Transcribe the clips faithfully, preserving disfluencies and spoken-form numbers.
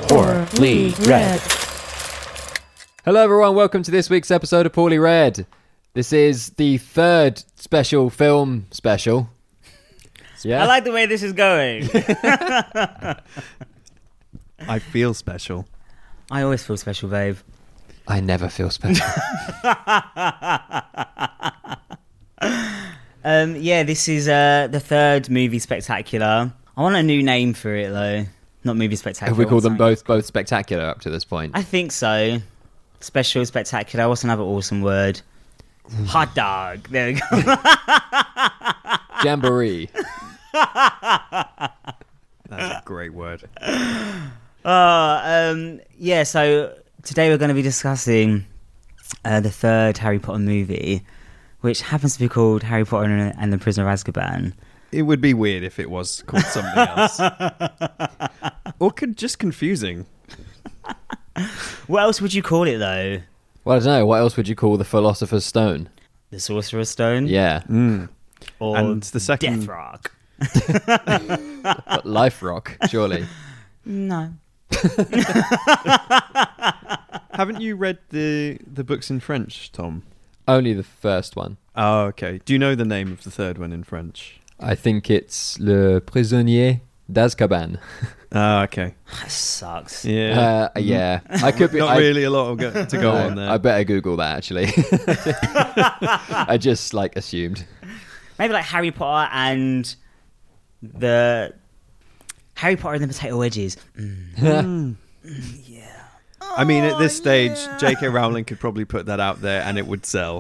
Poorly Read. Hello everyone, welcome to this week's episode of Poorly Read. This is the third special film special. Yeah. I like the way this is going. I feel special. I always feel special, babe. I never feel special. um, yeah, this is uh, the third movie spectacular. I want a new name for it though. Not movie spectacular. Have we called them Sorry. both both spectacular up to this point? I think so. Special, spectacular. What's another awesome word? Hot dog. There we go. Jamboree. That's a great word. Uh, um, yeah, so today we're going to be discussing uh, the third Harry Potter movie, which happens to be called Harry Potter and, and the Prisoner of Azkaban. It would be weird if it was called something else. Or could just confusing. What else would you call it, though? Well, I don't know. What else would you call the Philosopher's Stone? The Sorcerer's Stone? Yeah. Mm. Or And the second... Death Rock? Life Rock, surely. No. Haven't you read the, the books in French, Tom? Only the first one. Oh, okay. Do you know the name of the third one in French? I think it's Le Prisonnier d'Azkaban. Oh, okay. That sucks. Yeah. Uh, yeah. I could be... Not I, really a lot of go- to go no, on there. I better Google that, actually. I just, like, assumed. Maybe like Harry Potter and the... Harry Potter and the Potato Wedges. Mm. Yeah. I mean, at this Oh, stage, yeah. J K Rowling could probably put that out there and it would sell.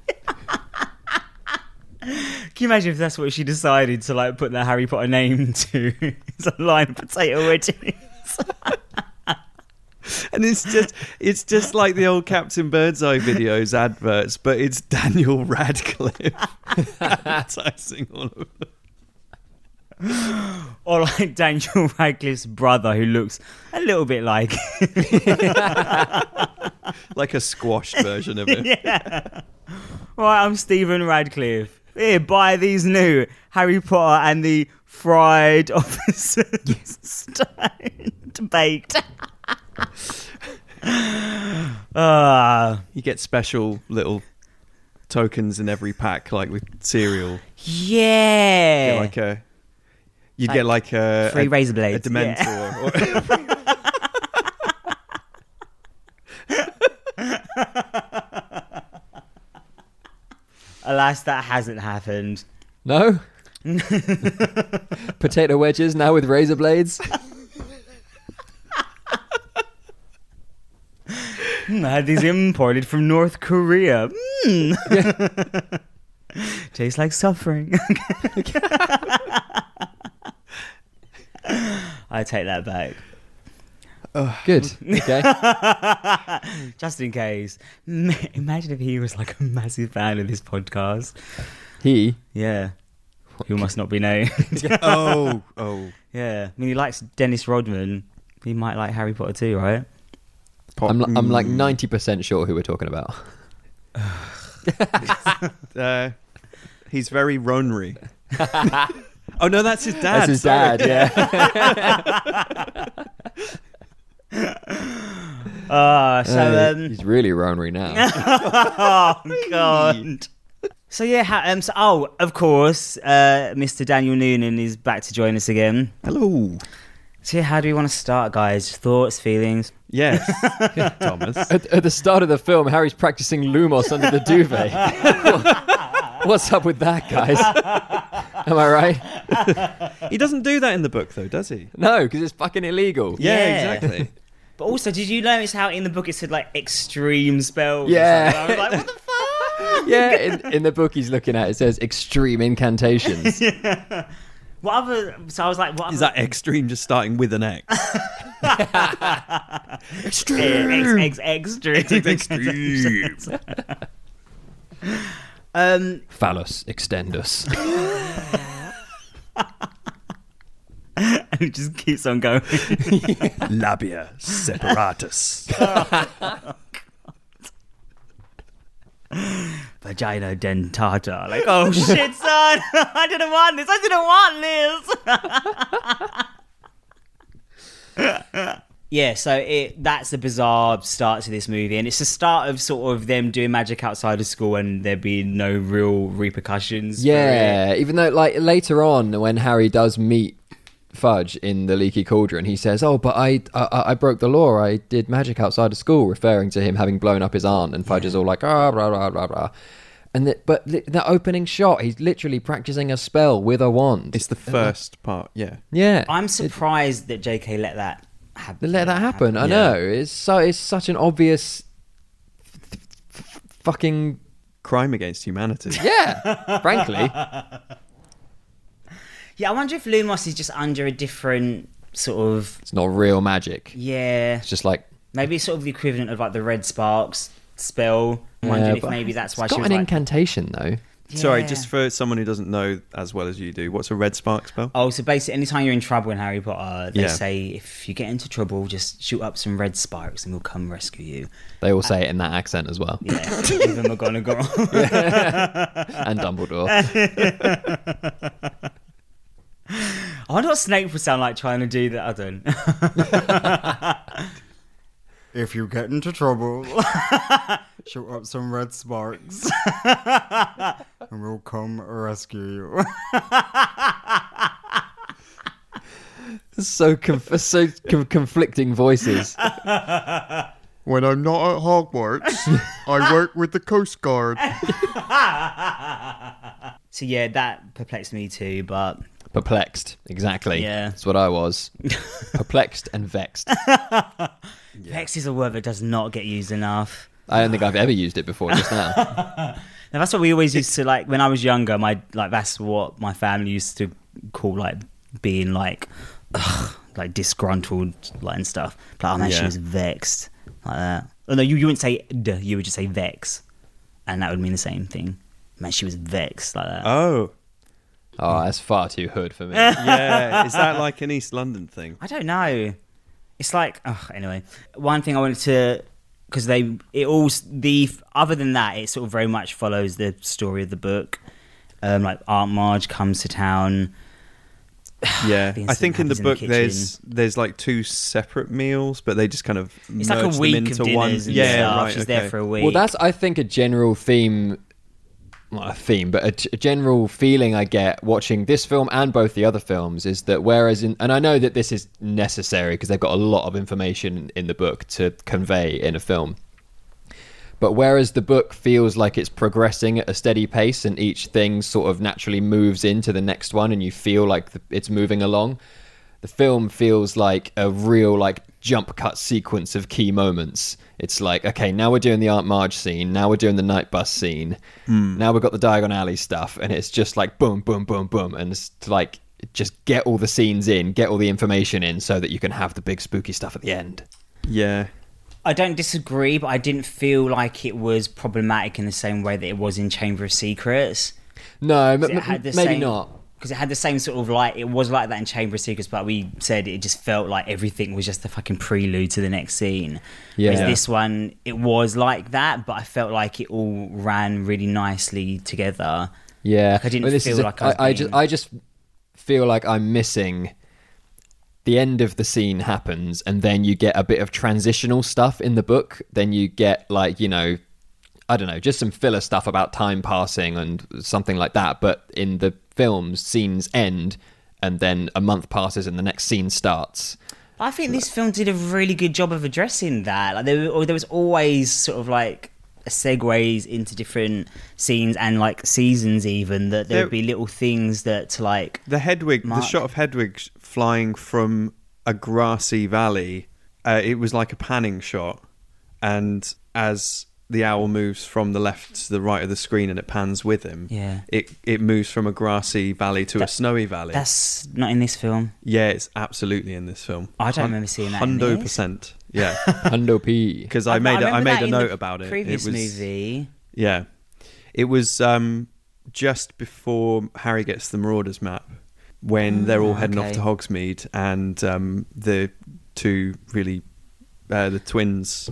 Can you imagine if that's what she decided to like put the Harry Potter name to? It's a line of potato wedges. And it's just it's just like the old Captain Birdseye videos adverts, but it's Daniel Radcliffe advertising all of them. Or like Daniel Radcliffe's brother who looks a little bit like Like a squashed version of it. yeah. Right, I'm Stephen Radcliffe. Here, buy these new Harry Potter and the Fried Officer's Stone baked. Ah, You get special little tokens in every pack, like with cereal. yeah. Get like a, you'd Like get like a Free a, razor a blades. Dementor. yeah. Or, Alas, that hasn't happened. No? Potato wedges now with razor blades? Mm, I had these imported from North Korea. Mm. Tastes like suffering. I take that back. Good. Okay. Just in case. M- Imagine if he was like a massive fan of this podcast. He. Yeah. Who must not be named. oh, oh. Yeah. I mean, he likes Dennis Rodman. He might like Harry Potter too, right? Pop- I'm, I'm like Mm. ninety percent sure who we're talking about. Uh, he's very Ronry. Oh no, that's his dad. That's his sorry. dad, yeah. Uh, so, Uh, um... he's really Ronery now. oh, God. So, yeah, ha- um, so, oh, of course, uh, Mister Daniel Noonan is back to join us again. Hello. So, yeah, how do we want to start, guys? Thoughts, feelings? Yes, Thomas. At, at the start of the film, Harry's practicing Lumos under the duvet. What's up with that, guys? Am I right? He doesn't do that in the book, though, does he? No, because it's fucking illegal. Yeah, Yeah. exactly. But also, did you notice how in the book it said, like, extreme spells? Yeah. I was like, what the fuck? Yeah, in, in the book he's looking at, it says extreme incantations. Yeah. What other... So I was like, what Is other... that extreme just starting with an X? Extreme. X, X, extreme. Extreme. um... Phallus extendus. And it just keeps on going. Labia separatus. Vagina dentata. Like, oh shit, son! I didn't want this. I didn't want Yeah, so it that's the bizarre start to this movie, and it's the start of sort of them doing magic outside of school and there being no real repercussions. Yeah, even though like later on when Harry does meet Fudge in the Leaky Cauldron, he says, "Oh, but I, I I broke the law. I did magic outside of school," referring to him having blown up his aunt. And Fudge yeah. is all like, "Ah, blah blah blah blah." And the, but the, the opening shot, he's literally practicing a spell with a wand. It's the first part, yeah. Yeah, I'm surprised it, that J K let that happen. Let that happen. I yeah. know it's so it's such an obvious f- f- fucking crime against humanity. Yeah, frankly. Yeah, I wonder if Lumos is just under a different sort of... It's not real magic. Yeah. It's just like... Maybe it's sort of the equivalent of like the Red Sparks spell. I'm wondering yeah, if maybe that's why it's she got was an like... incantation, though. Yeah. Sorry, just for someone who doesn't know as well as you do, what's a red spark spell? Oh, so basically anytime you're in trouble in Harry Potter, they Yeah. say if you get into trouble, just shoot up some red sparks and we'll come rescue you. They all say it in that accent as well. Yeah, even McGonagall. And Dumbledore. I wonder what Snape would sound like trying to do that. I don't. If you get into trouble, shoot up some red sparks, and we'll come rescue you. so conf- so com- conflicting voices. When I'm not at Hogwarts, I work with the Coast Guard. So yeah, that perplexed me too, but... Perplexed, exactly. Yeah. That's what I was. Perplexed and vexed. Yeah. Vex is a word that does not get used enough. I don't think I've ever used it before just now. Now that's what we always used to, like, when I was younger, my like that's what my family used to call, like, being, like, ugh, like, disgruntled, like, and stuff. Like, oh, man, Yeah. she was vexed. Like that. Oh, no, you, you wouldn't say d, you would just say vex. And that would mean the same thing. Man, she was vexed, like that. Oh. Oh, that's far too hood for me. Yeah. Is that like an East London thing? I don't know. It's like, oh, anyway. One thing I wanted to, because they, it all, the, other than that, it sort of very much follows the story of the book. Um, like Aunt Marge comes to town. Yeah, The I think in the incident book happens in the there's there's like two separate meals, but they just kind of It's merge like a week them into of one. dinners and Yeah, stuff. right. She's okay. there for a week. Well, that's, I think, a general theme, not a theme, but a, t- a general feeling I get watching this film and both the other films is that whereas in, and I know that this is necessary because they've got a lot of information in the book to convey in a film. But whereas the book feels like it's progressing at a steady pace and each thing sort of naturally moves into the next one and you feel like the, it's moving along, the film feels like a real like jump cut sequence of key moments. It's like, okay, now we're doing the Aunt Marge scene, now we're doing the night bus scene, Hmm. now we've got the Diagon Alley stuff, and it's just like boom, boom, boom, boom, and it's to like just get all the scenes in, get all the information in so that you can have the big spooky stuff at the end. Yeah. I don't disagree, but I didn't feel like it was problematic in the same way that it was in Chamber of Secrets. No, m- It m- had the maybe same- not. Because it had the same sort of like, it was like that in Chamber of Secrets, but we said it just felt like everything was just a fucking prelude to the next scene. Yeah. Whereas this one, it was like that, but I felt like it all ran really nicely together. Yeah, Like, I didn't Well, this feel is a- like I was I, I just, being- I just feel like I'm missing. The end of the scene happens, and then you get a bit of transitional stuff in the book. Then you get like, you know, I don't know, just some filler stuff about time passing and something like that. But in the films, scenes end, and then a month passes, and the next scene starts. I think this film did a really good job of addressing that. Like there, or there was always sort of like segues into different scenes and like seasons, even that there, There- would be little things that to like. The Hedwig, Mark. the shot of Hedwig sh- flying from a grassy valley, uh, it was like a panning shot, and as the owl moves from the left to the right of the screen and it pans with him, Yeah. it it moves from a grassy valley to a That- snowy valley. That's not in this film. Yeah, it's absolutely in this film. I don't remember seeing that in Hundred this. percent. Yeah, Hundo P. because I made a, I remember made that a in note the about it. Previous it was, movie. Yeah, it was um, just before Harry gets the Marauders map when they're all heading off okay. to Hogsmeade, and um, the two really uh, the twins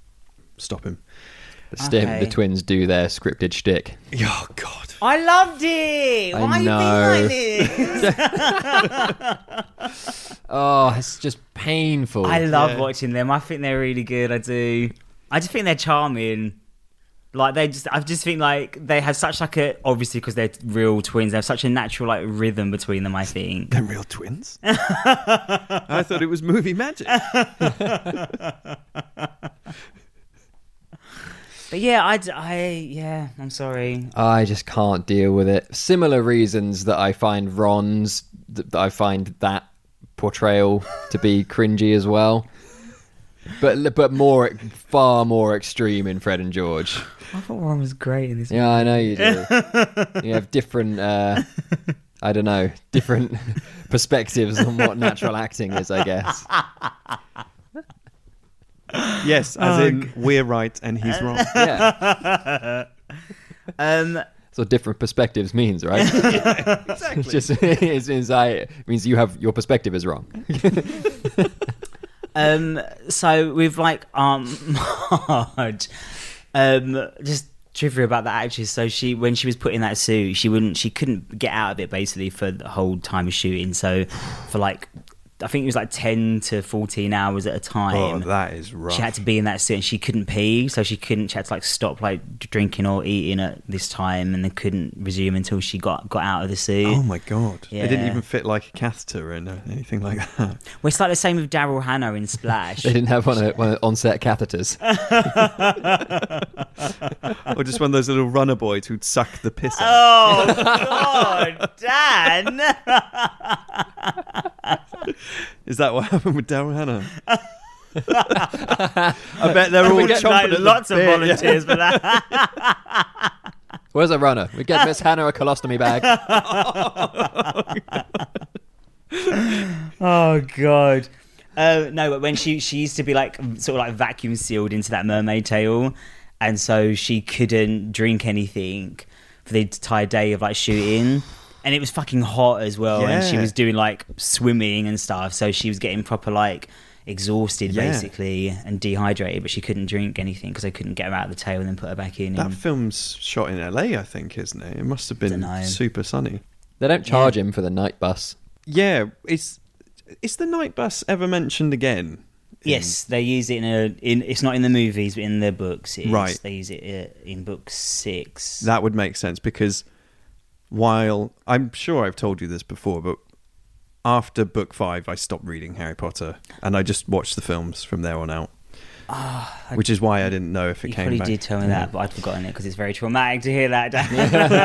stop him. The, sti- Okay. the twins do their scripted shtick. Oh God! I loved it. I Why know. are you being like this? Oh, it's just painful. I love Yeah. watching them. I think they're really good. I do. I just think they're charming. Like they just, I just think like they have such like a obviously because they're real twins. They have such a natural like rhythm between them. I think. They're real twins. I thought it was movie magic. But yeah, I, I yeah, I'm sorry. I just can't deal with it. Similar reasons that I find Ron's, that I find that portrayal to be cringy as well. But but more, far more extreme in Fred and George. I thought Ron was great in this. Yeah, I know you do. You have different, uh, I don't know, different perspectives on what natural acting is, I guess. Yes, as Oh, in we're right and he's wrong. Yeah. Um, That's what different perspectives means, right? Exactly. It's just it's, it's like, it means you have your perspective is wrong. um. So with like um, Marge, um, just trivia about that actress. So she, when she was put in that suit, she wouldn't, she couldn't get out of it basically for the whole time of shooting. So for like, I think it was like ten to fourteen hours at a time. Oh, that is rough. She had to be in that suit and she couldn't pee, so she couldn't. She had to like stop like drinking or eating at this time, and then couldn't resume until she got got out of the suit. Oh my god! Yeah. It didn't even fit like a catheter and uh, anything like that. Well, it's like the same with Daryl Hannah in Splash. They didn't have one of, one of on-set catheters. Or just one of those little runner boys who'd suck the piss out. Oh God, Dan! Is that what happened with Daryl Hannah? I bet they're all We get chomping like, at the lots of bit, yeah. volunteers for that. Where's a runner? We get Miss Hannah a colostomy bag. Oh God. Uh, no, but when she she used to be like sort of like vacuum sealed into that mermaid tail, and so she couldn't drink anything for the entire day of like shooting, and it was fucking hot as well, and she Yeah. was doing like swimming and stuff, so she was getting proper like exhausted Yeah. basically and dehydrated, but she couldn't drink anything because they couldn't get her out of the tail and then put her back in. That and- film's shot in L A, I think, isn't it? It must have been Dunno. super sunny. They don't charge him for the night bus. Yeah, is is the night bus ever mentioned again? In- Yes, they use it in a. In it's not in the movies, but in the books, it is. Right. They use it uh, in book six. That would make sense because while I'm sure I've told you this before, but after book five, I stopped reading Harry Potter and I just watched the films from there on out. Which is why I didn't know if it you came probably back. did tell me that, but I'd forgotten it because it's very traumatic to hear that. Dan.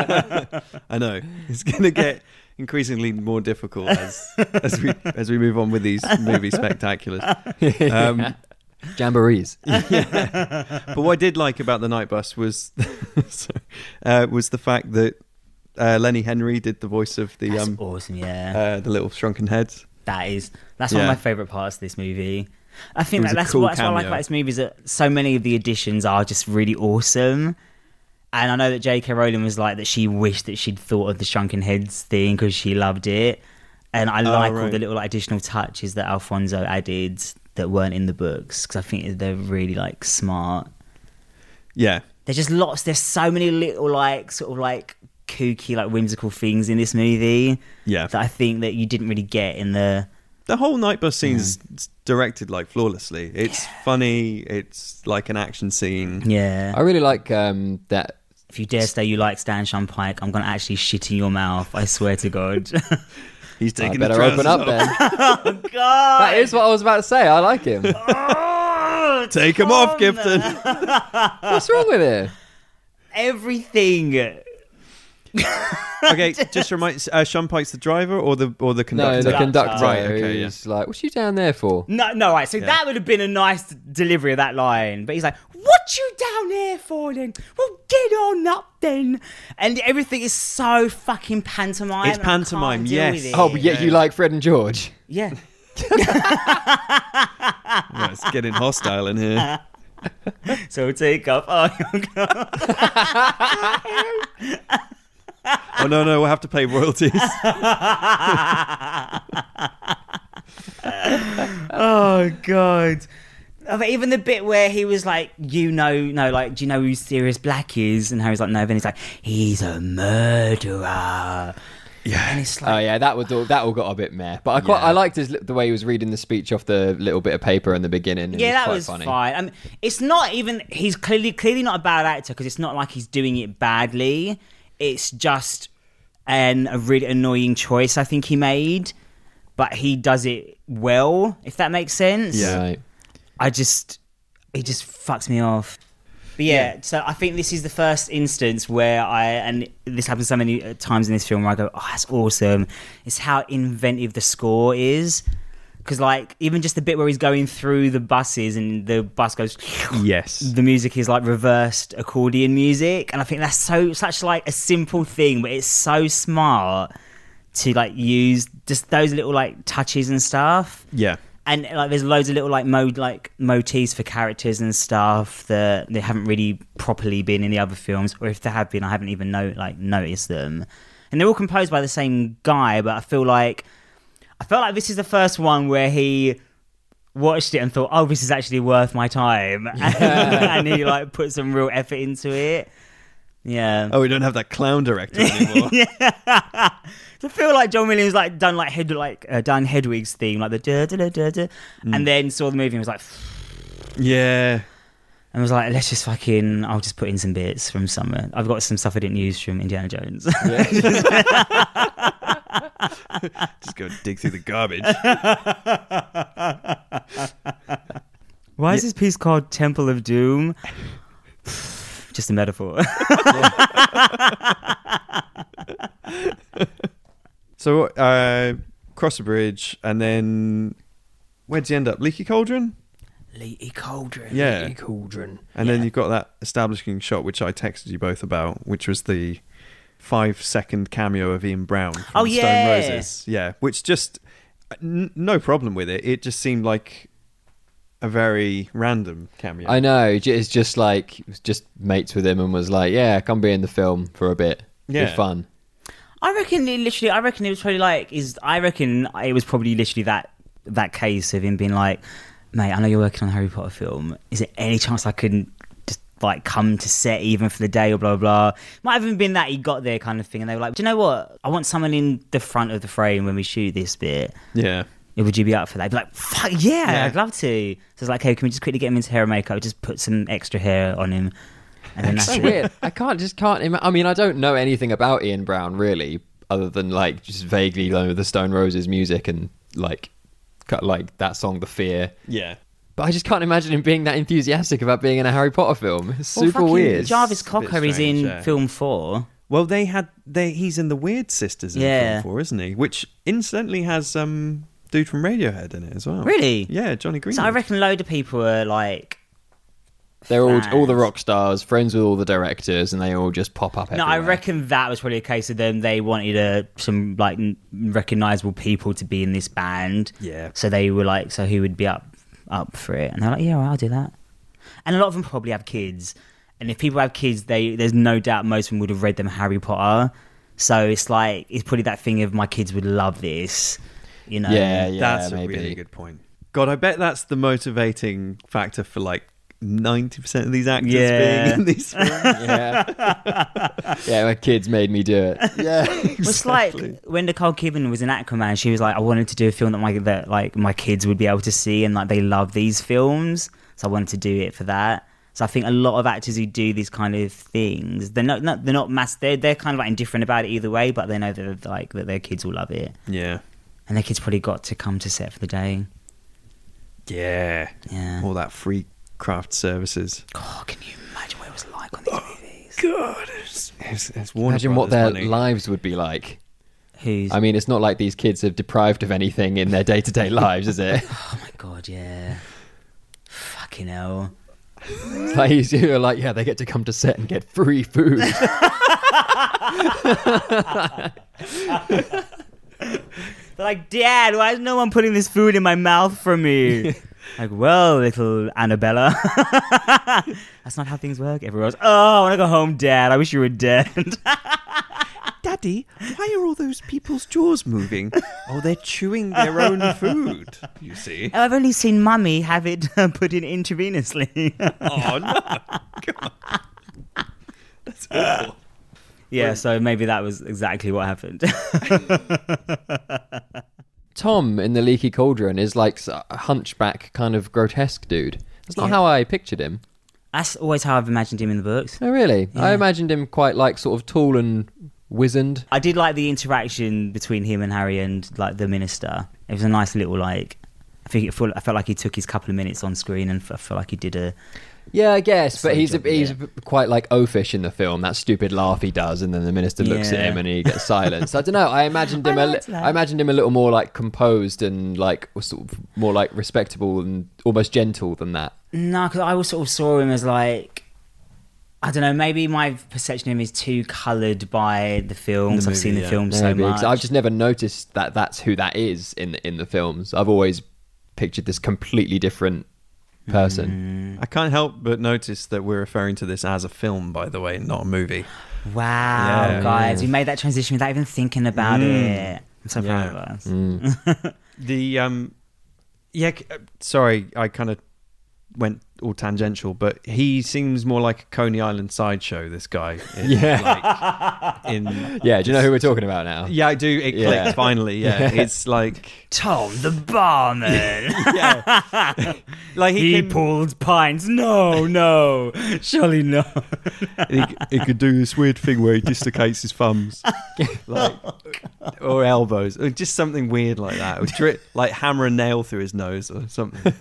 I know it's going to get increasingly more difficult as as we as we move on with these movie spectaculars. Um, Jamborees. but what I did like about the night bus was sorry, uh, was the fact that uh, Lenny Henry did the voice of the That's um awesome, yeah. uh, the little shrunken heads. that is that's one yeah. of my favourite parts of this movie. I think It was that a that's, cool what, that's what I like cameo. about this movie is that so many of the additions are just really awesome. And I know that J K Rowling was like that she wished that she'd thought of the Shrunken Heads thing because she loved it. And I Oh, like all right. the little like, additional touches that Alfonso added that weren't in the books because I think they're really like smart. Yeah, There's just lots. There's so many little like sort of like kooky like whimsical things in this movie yeah. that I think that you didn't really get in the. The whole night bus scene is directed like flawlessly. It's funny. It's like an action scene. Yeah. I really like um, that. If you dare say you like Stan Shumpike, I'm gonna actually shit in your mouth. I swear to God. He's I taking the better open trousers up off. then. Oh God! That is what I was about to say. I like him. Oh, Take him off, Tom! Gifton. What's wrong with it? Everything. Okay, just remind. Uh, Sean Pike's the driver or the or the No, conductor? the conductor Right, okay, who's like, "What you down there for?" No, no, right. So Yeah. that would have been a nice delivery of that line. But he's like, "What you down there for then? Well, get on up then." And everything is so fucking pantomime. It's and I can't pantomime, deal yes. with it. Oh, but yet you like Fred and George. Yeah. Yeah, it's getting hostile in here. So take off. Oh, Oh no, no, we'll have to pay royalties. oh God. Oh, but even the bit where he was like, you know, no, like, do you know who Sirius Black is? And Harry's like, no. Then he's like, he's a murderer. Yeah. And it's Oh like, yeah, that would all, that all got a bit meh. But I quite Yeah. I liked his the way he was reading the speech off the little bit of paper in the beginning. It yeah, that quite was funny. fine. I mean, it's not even. He's clearly clearly not a bad actor because it's not like he's doing it badly. It's just an a really annoying choice I think he made, but he does it well. If that makes sense. Yeah. Right. I just it just fucks me off. But yeah, yeah, so I think this is the first instance where I, and this happens so many times in this film where I go, oh, that's awesome. It's how inventive the score is. Because, like, even just the bit where he's going through the buses and the bus goes, Yes. the music is like reversed accordion music. And I think that's so, such like a simple thing, but it's so smart to like use just those little like touches and stuff. Yeah. And like, there's loads of little like mode like motifs for characters and stuff that they haven't really properly been in the other films, or if they have been, I haven't even know like noticed them. And they're all composed by the same guy, but I feel like I felt like this is the first one where he watched it and thought, "Oh, this is actually worth my time," and he like put some real effort into it. Yeah. Oh, we don't have that clown director anymore. Yeah. I feel like John Williams like done like head like uh, done Hedwig's theme, like the da da da da da, Mm. and then saw the movie and was like, Yeah. and was like, let's just fucking, I'll just put in some bits from somewhere. I've got some stuff I didn't use from Indiana Jones. Just go dig through the garbage. Why is this piece called Temple of Doom? Just a metaphor. So, uh, cross the bridge, and then where'd you end up? Leaky Cauldron? Leaky Cauldron. Yeah. Leaky Cauldron. And Yeah. then you've got that establishing shot, which I texted you both about, which was the five second cameo of Ian Brown from Oh, yeah. Stone Roses. Yeah, which just, n- no problem with it. It just seemed like a very random cameo. I know. It's just like he was just mates with him and was like, "Yeah, come be in the film for a bit. Yeah. Be fun." I reckon it literally, I reckon it was probably like, is I reckon it was probably literally that that case of him being like, mate, I know you're working on a Harry Potter film. Is there any chance I could just like come to set even for the day or blah, blah, blah? Might have even been that he got there kind of thing. And they were like, do you know what? I want someone in the front of the frame when we shoot this bit. Yeah. Would you be up for that? I'd be like, fuck yeah, Yeah. I'd love to. So it's like, hey, can we just quickly get him into hair and makeup? Just put some extra hair on him. And then that's So it. weird. I can't just can't. Ima- I mean, I don't know anything about Ian Brown really, other than like just vaguely know the Stone Roses music and like, cut like that song, "The Fear." Yeah. But I just can't imagine him being that enthusiastic about being in a Harry Potter film. It's Well, super fucking weird. Jarvis It's a bit Cocker is in strange, yeah. film four. Well, they had, they he's in the Weird Sisters in Yeah. film four, isn't he? Which incidentally has um dude from Radiohead in it as well. Really? Yeah, Johnny Greenwood. So I reckon a load of people are like. They're all all the fans. rock stars, friends with all the directors, and they all just pop up. No, everywhere. I reckon that was probably a case of them. They wanted a, some like n- recognizable people to be in this band. Yeah. So they were like, so who would be up up for it? And they're like, yeah, all right, I'll do that. And a lot of them probably have kids. And if people have kids, they there's no doubt most of them would have read them Harry Potter. So it's like it's probably that thing of my kids would love this. You know? Yeah, yeah, That's maybe. a really good point. God, I bet that's the motivating factor for like ninety percent of these actors Yeah. being in these films. Yeah, yeah. My kids made me do it. Yeah, It's like when Nicole Kidman was in Aquaman, she was like, I wanted to do a film that my that like my kids would be able to see, and like they love these films, so I wanted to do it for that. So I think a lot of actors who do these kind of things, they're not, not they're not mass. They're they're kind of like indifferent about it either way, but they know that like that their kids will love it, Yeah. and their kids probably got to come to set for the day. Yeah. Yeah. All that free craft services. God, can you imagine what it was like on these movies? God, it's, it's, it's Warner Imagine what their Brothers money. lives would be like. Who's? I mean, it's not like these kids are deprived of anything in their day-to-day lives, is it? oh my god, yeah. Fucking hell. It's like you're like, yeah, they get to come to set and get free food. They're like, Dad, why is no one putting this food in my mouth for me? Like, well, little Annabella. That's not how things work. Everyone's, oh, I want to go home, Dad. I wish you were dead. Daddy, why are all those people's jaws moving? Oh, they're chewing their own food, you see. I've only seen Mummy have it put in intravenously. Oh, no. God. That's awful. Yeah, so maybe that was exactly what happened. Tom in the Leaky Cauldron is like a hunchback kind of grotesque dude. That's not Yeah. how I pictured him. That's always how I've imagined him in the books. Oh, really? I Yeah. imagined him quite like sort of tall and wizened. I did like the interaction between him and Harry and like the minister. It was a nice little like. I think it felt, I felt like he took his couple of minutes on screen, and I felt like he did a. Yeah, I guess, but So he's a, job, he's yeah. quite like oafish in the film. That stupid laugh he does, and then the minister looks at Yeah. him and he gets silenced. I don't know. I imagined him. I a li- liked that. I imagined him a little more like composed and like sort of more like respectable and almost gentle than that. No, because I always sort of saw him as like. I don't know. Maybe my perception of him is too coloured by the films. The I've seen movie, the yeah. films so Maybe, 'cause much. I've just never noticed that that's who that is in the, in the films. I've always pictured this completely different person. I can't help but notice that we're referring to this as a film, by the way, not a movie. Wow, Yeah. guys, Yeah. we made that transition without even thinking about Mm. it. I'm so proud Yeah. of us. Mm. The um, yeah. c- uh, Sorry, I kind of went all tangential, but he seems more like a Coney Island sideshow. This guy, in, Yeah. Like, in Yeah, do you know who we're talking about now? yeah, I do. It Yeah. clicked finally. Yeah, it's like Tom the barman. yeah, like he, he can, pulled pints. No, no, surely no. he, he could do this weird thing where he dislocates his thumbs, like or elbows, or just something weird like that, or dri- like hammer a nail through his nose or something.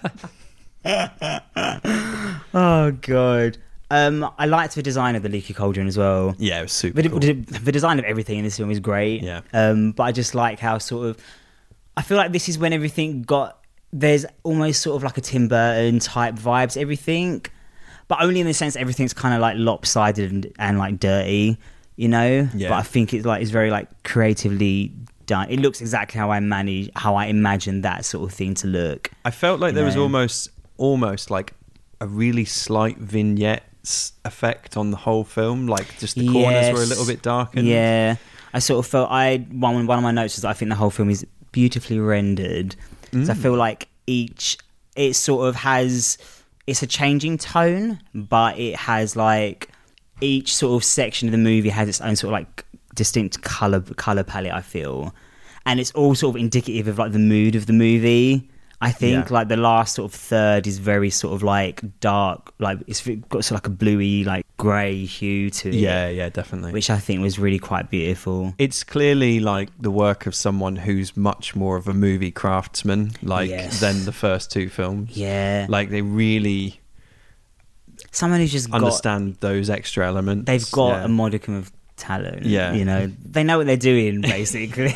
Oh god. Um, I liked the design of the Leaky Cauldron as well. Yeah, it was super The, cool. the, the design of everything in this film is great. Yeah. Um, but I just like how sort of, I feel like this is when everything got, there's almost sort of like a Tim Burton type vibes, to everything, but only in the sense everything's kind of like lopsided and, and like dirty, you know? Yeah. But I think it's like, it's very like creatively done. It looks exactly how I manage, how I imagine that sort of thing to look. I felt like there was Yeah. almost almost like a really slight vignettes effect on the whole film, like just the corners Yes. were a little bit darkened. Yeah, I sort of felt I one one of my notes is I think the whole film is beautifully rendered. So I Mm. feel like each it sort of has it's a changing tone, but it has like each sort of section of the movie has its own sort of like distinct color color palette. I feel, and it's all sort of indicative of like the mood of the movie. I think Yeah. like the last sort of third is very sort of like dark, like it's got sort of like a bluey, like grey hue to it. yeah, yeah, definitely. Which I think was really quite beautiful. It's clearly like the work of someone who's much more of a movie craftsman, like Yes. than the first two films. Yeah, Like they really someone who's just got understand those extra elements. they've got yeah. a modicum of talent. Yeah. You know, they know what they're doing basically.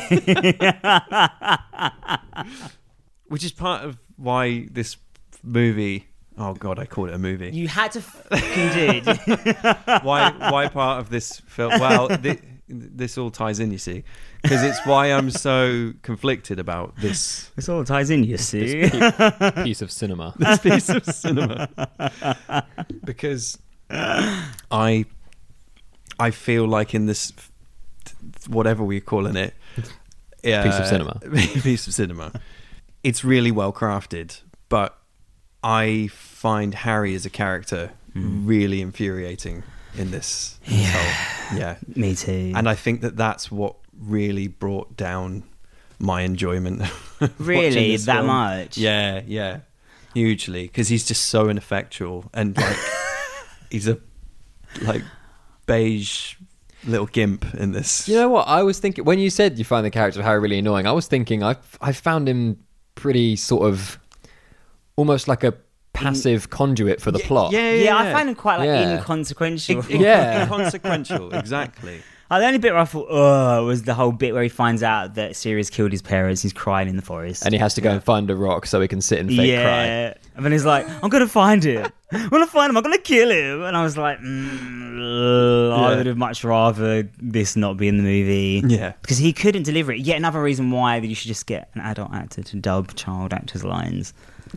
Which is part of why this movie. Oh God, I called it a movie. You had to fucking did. why why part of this film? Well, thi- this all ties in, you see, because it's why I'm so conflicted about this This all ties in, you see. Piece of cinema. this piece of cinema, because I I feel like in this whatever we're calling it, yeah, Piece of cinema. piece of cinema, it's really well crafted, but I find Harry as a character really infuriating in this. in this whole- yeah. Me too. And I think that that's what really brought down my enjoyment. of watching Really? this That film. much? Yeah, yeah, hugely, because he's just so ineffectual and like he's a like beige little gimp in this. You know what? I was thinking when you said you find the character of Harry really annoying. I was thinking I I found him pretty sort of almost like a passive conduit for the Yeah, plot. Yeah, yeah, I find him quite like Yeah. inconsequential. In- in- Yeah. inconsequential, exactly. Uh, the only bit where I thought, oh, was the whole bit where he finds out that Sirius killed his parents. He's crying in the forest. And he has to go and find a rock so he can sit and fake yeah. cry. And then he's like, I'm going to find him. I'm going to find him. I'm going to kill him. And I was like, mm, I Yeah. would have much rather this not be in the movie. Yeah. Because he couldn't deliver it. Yet another reason why that you should just get an adult actor to dub child actors' lines.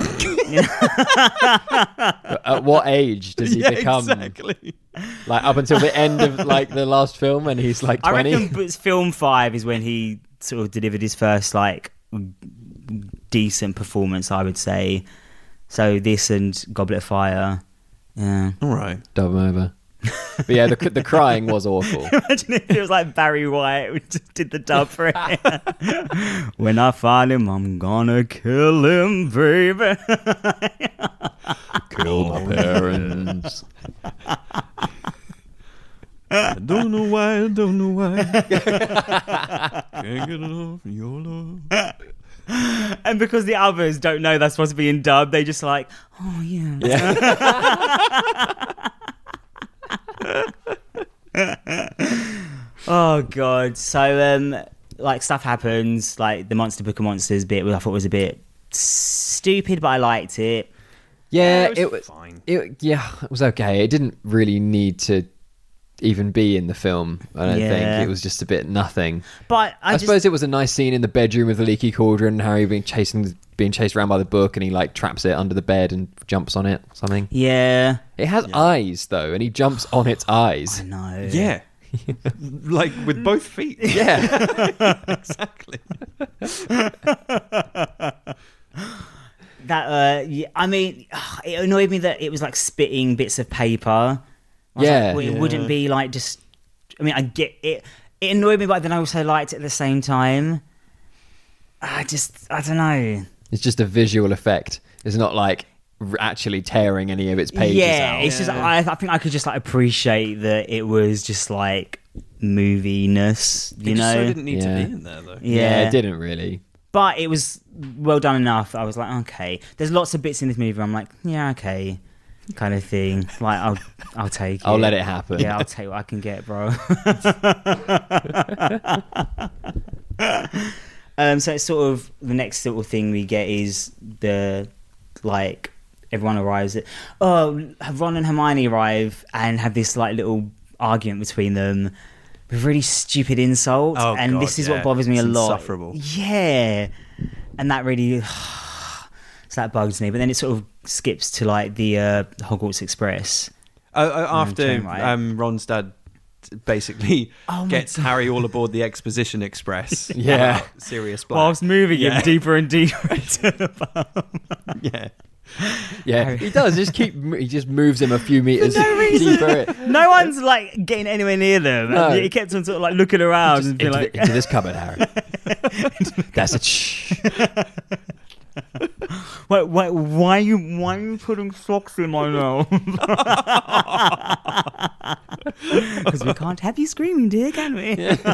At what age does he yeah, become exactly. like up until the end of like the last film and he's like I twenty? reckon but film five is when he sort of delivered his first like decent performance, I would say. So this and Goblet of Fire. Yeah. All right. Dub him over. But yeah, the the crying was awful. Imagine if it was like Barry White who just did the dub for it. When I find him, I'm gonna kill him, baby. Kill my parents. I don't know why, I don't know why. Can't get enough of your love. And because the others don't know that's supposed to be in dub, they just like, oh yeah. Yeah. Oh god. So um like stuff happens, like the Monster Book of Monsters bit I thought was a bit stupid, but I liked it. Yeah, it it was was fine. It, yeah, it was okay. It didn't really need to even be in the film. I don't Yeah. think it was just a bit nothing. But I, I, just, suppose it was a nice scene in the bedroom with the leaky cauldron, and Harry being chasing, being chased around by the book, and he like traps it under the bed and jumps on it or something. Yeah. It has eyes though, and he jumps on its eyes. I know. Yeah. Like with both feet. Yeah. Exactly. That uh yeah, I mean it annoyed me that it was like spitting bits of paper. I was Yeah. like, well, it Yeah. wouldn't be like just I mean I get it it annoyed me, but then I also liked it at the same time. I just I don't know. It's just a visual effect. It's not like r- actually tearing any of its pages Yeah, out. it's just Yeah. I, I think I could just like appreciate that it was just like movie-ness, you It just know. so didn't need Yeah. to be in there though. yeah. Yeah, it didn't really. But it was well done enough. I was like, okay. There's lots of bits in this movie where I'm like, yeah, okay, kind of thing. Like, I'll, I'll take it. I'll let it happen. Yeah, I'll take what I can get, bro. um, so it's sort of the next little thing we get is the like everyone arrives at. Oh, Ron and Hermione arrive and have this like little argument between them. With really stupid insults, Oh, and God, this is yeah. what bothers me It's a lot. insufferable. Yeah, and that really, so that bugs me. But then it sort of skips to like the uh, Hogwarts Express. Uh, uh, after train ride. um, Ron's dad basically Oh my gets Harry all aboard the Exposition Express. Yeah. about Sirius Black. Whilst moving Yeah. him deeper and deeper into the bum. Yeah. Yeah, he does. Just keep. He just moves him a few meters no reason. deeper. in. No one's like getting anywhere near them. No. And he kept on sort of like looking around Just and being into, like, the- into this cupboard, Harry. That's it. Shh. wait, wait, why are you why are you putting socks in my mouth? Because we can't have you screaming, dear, can we?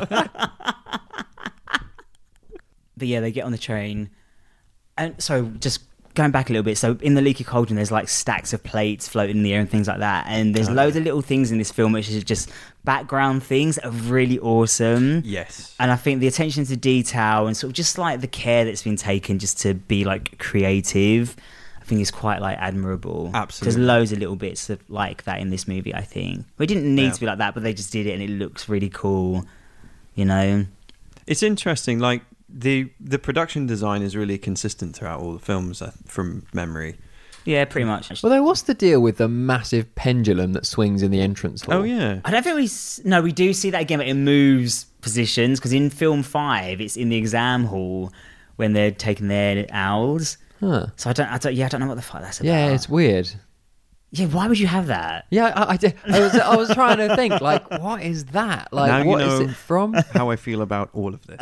But yeah, they get on the train, and so just going back a little bit. So in the leaky cauldron, there's like stacks of plates floating in the air and things like that, and there's Oh, loads yeah. of little things in this film which is just background things that are really awesome. Yes. And I think the attention to detail and sort of just like the care that's been taken just to be like creative, I think is quite like admirable. Absolutely. There's loads of little bits of like that in this movie, I think. We didn't need Yeah. to be like that, but they just did it and it looks really cool, you know? It's interesting. Like the the production design is really consistent throughout all the films uh, from memory. Yeah, pretty much. Well, then, what's the deal with the massive pendulum that swings in the entrance hall? Oh yeah. I don't think we... s- No, we do see that again, but it moves positions, because in film five, it's in the exam hall when they're taking their owls. Huh. So I don't, I don't, yeah, I don't know what the fuck that's about. Yeah, it's weird. Yeah, why would you have that? Yeah, I, I did. I was, I was trying to think, like, what is that? Like, Now you what is know. it from? How I feel about all of this.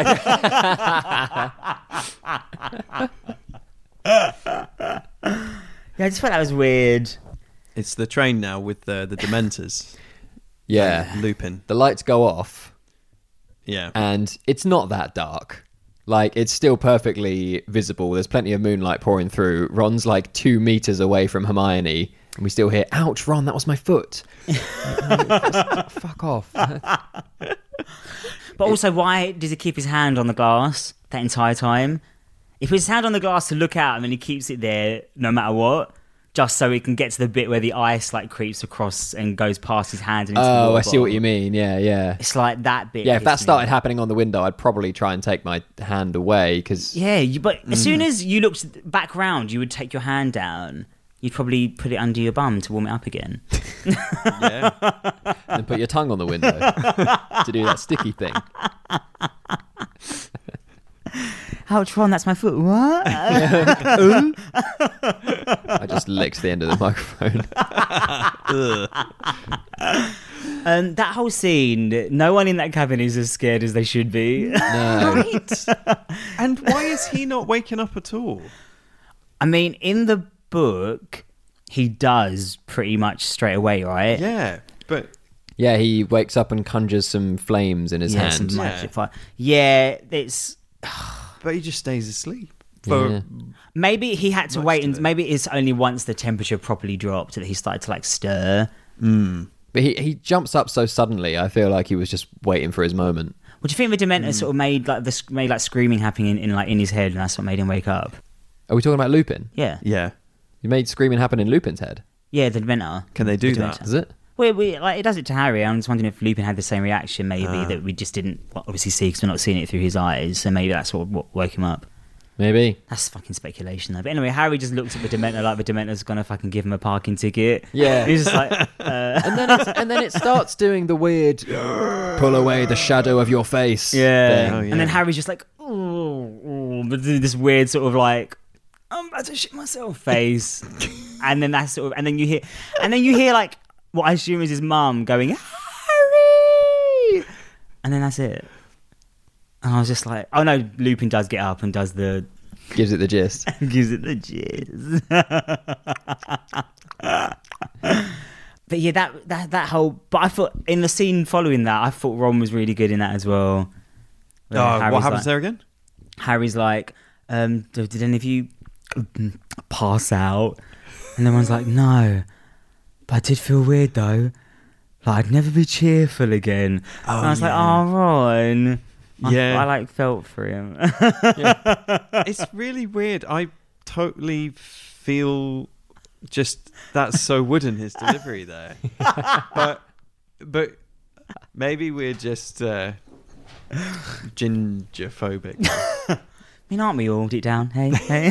Yeah, I just thought that was weird. It's the train now with the the Dementors. Yeah. Lupin. The lights go off, Yeah. and it's not that dark. Like, it's still perfectly visible. There's plenty of moonlight pouring through. Ron's like two meters away from Hermione, and we still hear, "Ouch, Ron, that was my foot." Fuck off. But also, why does he keep his hand on the glass that entire time? If his hand on the glass to look out and then he keeps it there no matter what, just so he can get to the bit where the ice like creeps across and goes past his hand. And into the Oh, water I see what bottle. you mean. Yeah, yeah. It's like that bit. Yeah, if that hits me. started happening on the window, I'd probably try and take my hand away, because... Yeah, you, but as Mm. soon as you looked back round, you would take your hand down. You'd probably put it under your bum to warm it up again. Yeah. and put your tongue on the window to do that sticky thing. Ouch, Ron, that's my foot. What? I just just licks the end of the microphone. Um, that whole scene, no one in that cabin is as scared as they should be. No. Right. And why is he not waking up at all? I mean, in the book, he does pretty much straight away, right? Yeah, but Yeah, he wakes up and conjures some flames in his yeah, hand. some magic fire. Yeah, it's but he just stays asleep. For Yeah. maybe he had to Much wait, to and it. maybe it's only once the temperature properly dropped that he started to like stir. But he, he jumps up so suddenly, I feel like he was just waiting for his moment. What do you think the Dementor sort of made like this made like screaming happening in, in like in his head, and that's what made him wake up? Are we talking about Lupin? Yeah, yeah, You made screaming happen in Lupin's head. yeah, the Dementor. can they do The that? Dementor. Is it? Well, we, like, it does it to Harry. I'm just wondering if Lupin had the same reaction, maybe, Ah. that we just didn't well, obviously see because we're not seeing it through his eyes. So maybe that's what, what woke him up. Maybe. That's fucking speculation, though. But anyway, Harry just looks at the Dementor like the Dementor's gonna fucking give him a parking ticket. Yeah. He's just like, uh, And then it's, and then it starts doing the weird pull away the shadow of your face. yeah. thing. Oh, yeah. And then Harry's just like, oh, oh, but this weird sort of like, I'm about to shit myself face. And then that's sort of, and then you hear, and then you hear like what I assume is his mum going, Harry! And then that's it. And I was just like, oh no, Lupin does get up and does the, Gives it the gist. gives it the jizz. But yeah, that, that that whole, but I thought in the scene following that, I thought Ron was really good in that as well. Where Oh, Harry's what happens like, there again? Harry's like, um, did, did any of you pass out? And everyone's like, no. But I did feel weird though. Like, I'd never be cheerful again. Oh, and I was like, yeah. oh, Ron. I- Yeah. I, like felt for him. It's really weird. I totally feel just that's so wooden, his delivery there. but but maybe we're just uh, gingerphobic. I mean, aren't we all deep down? Hey, hey.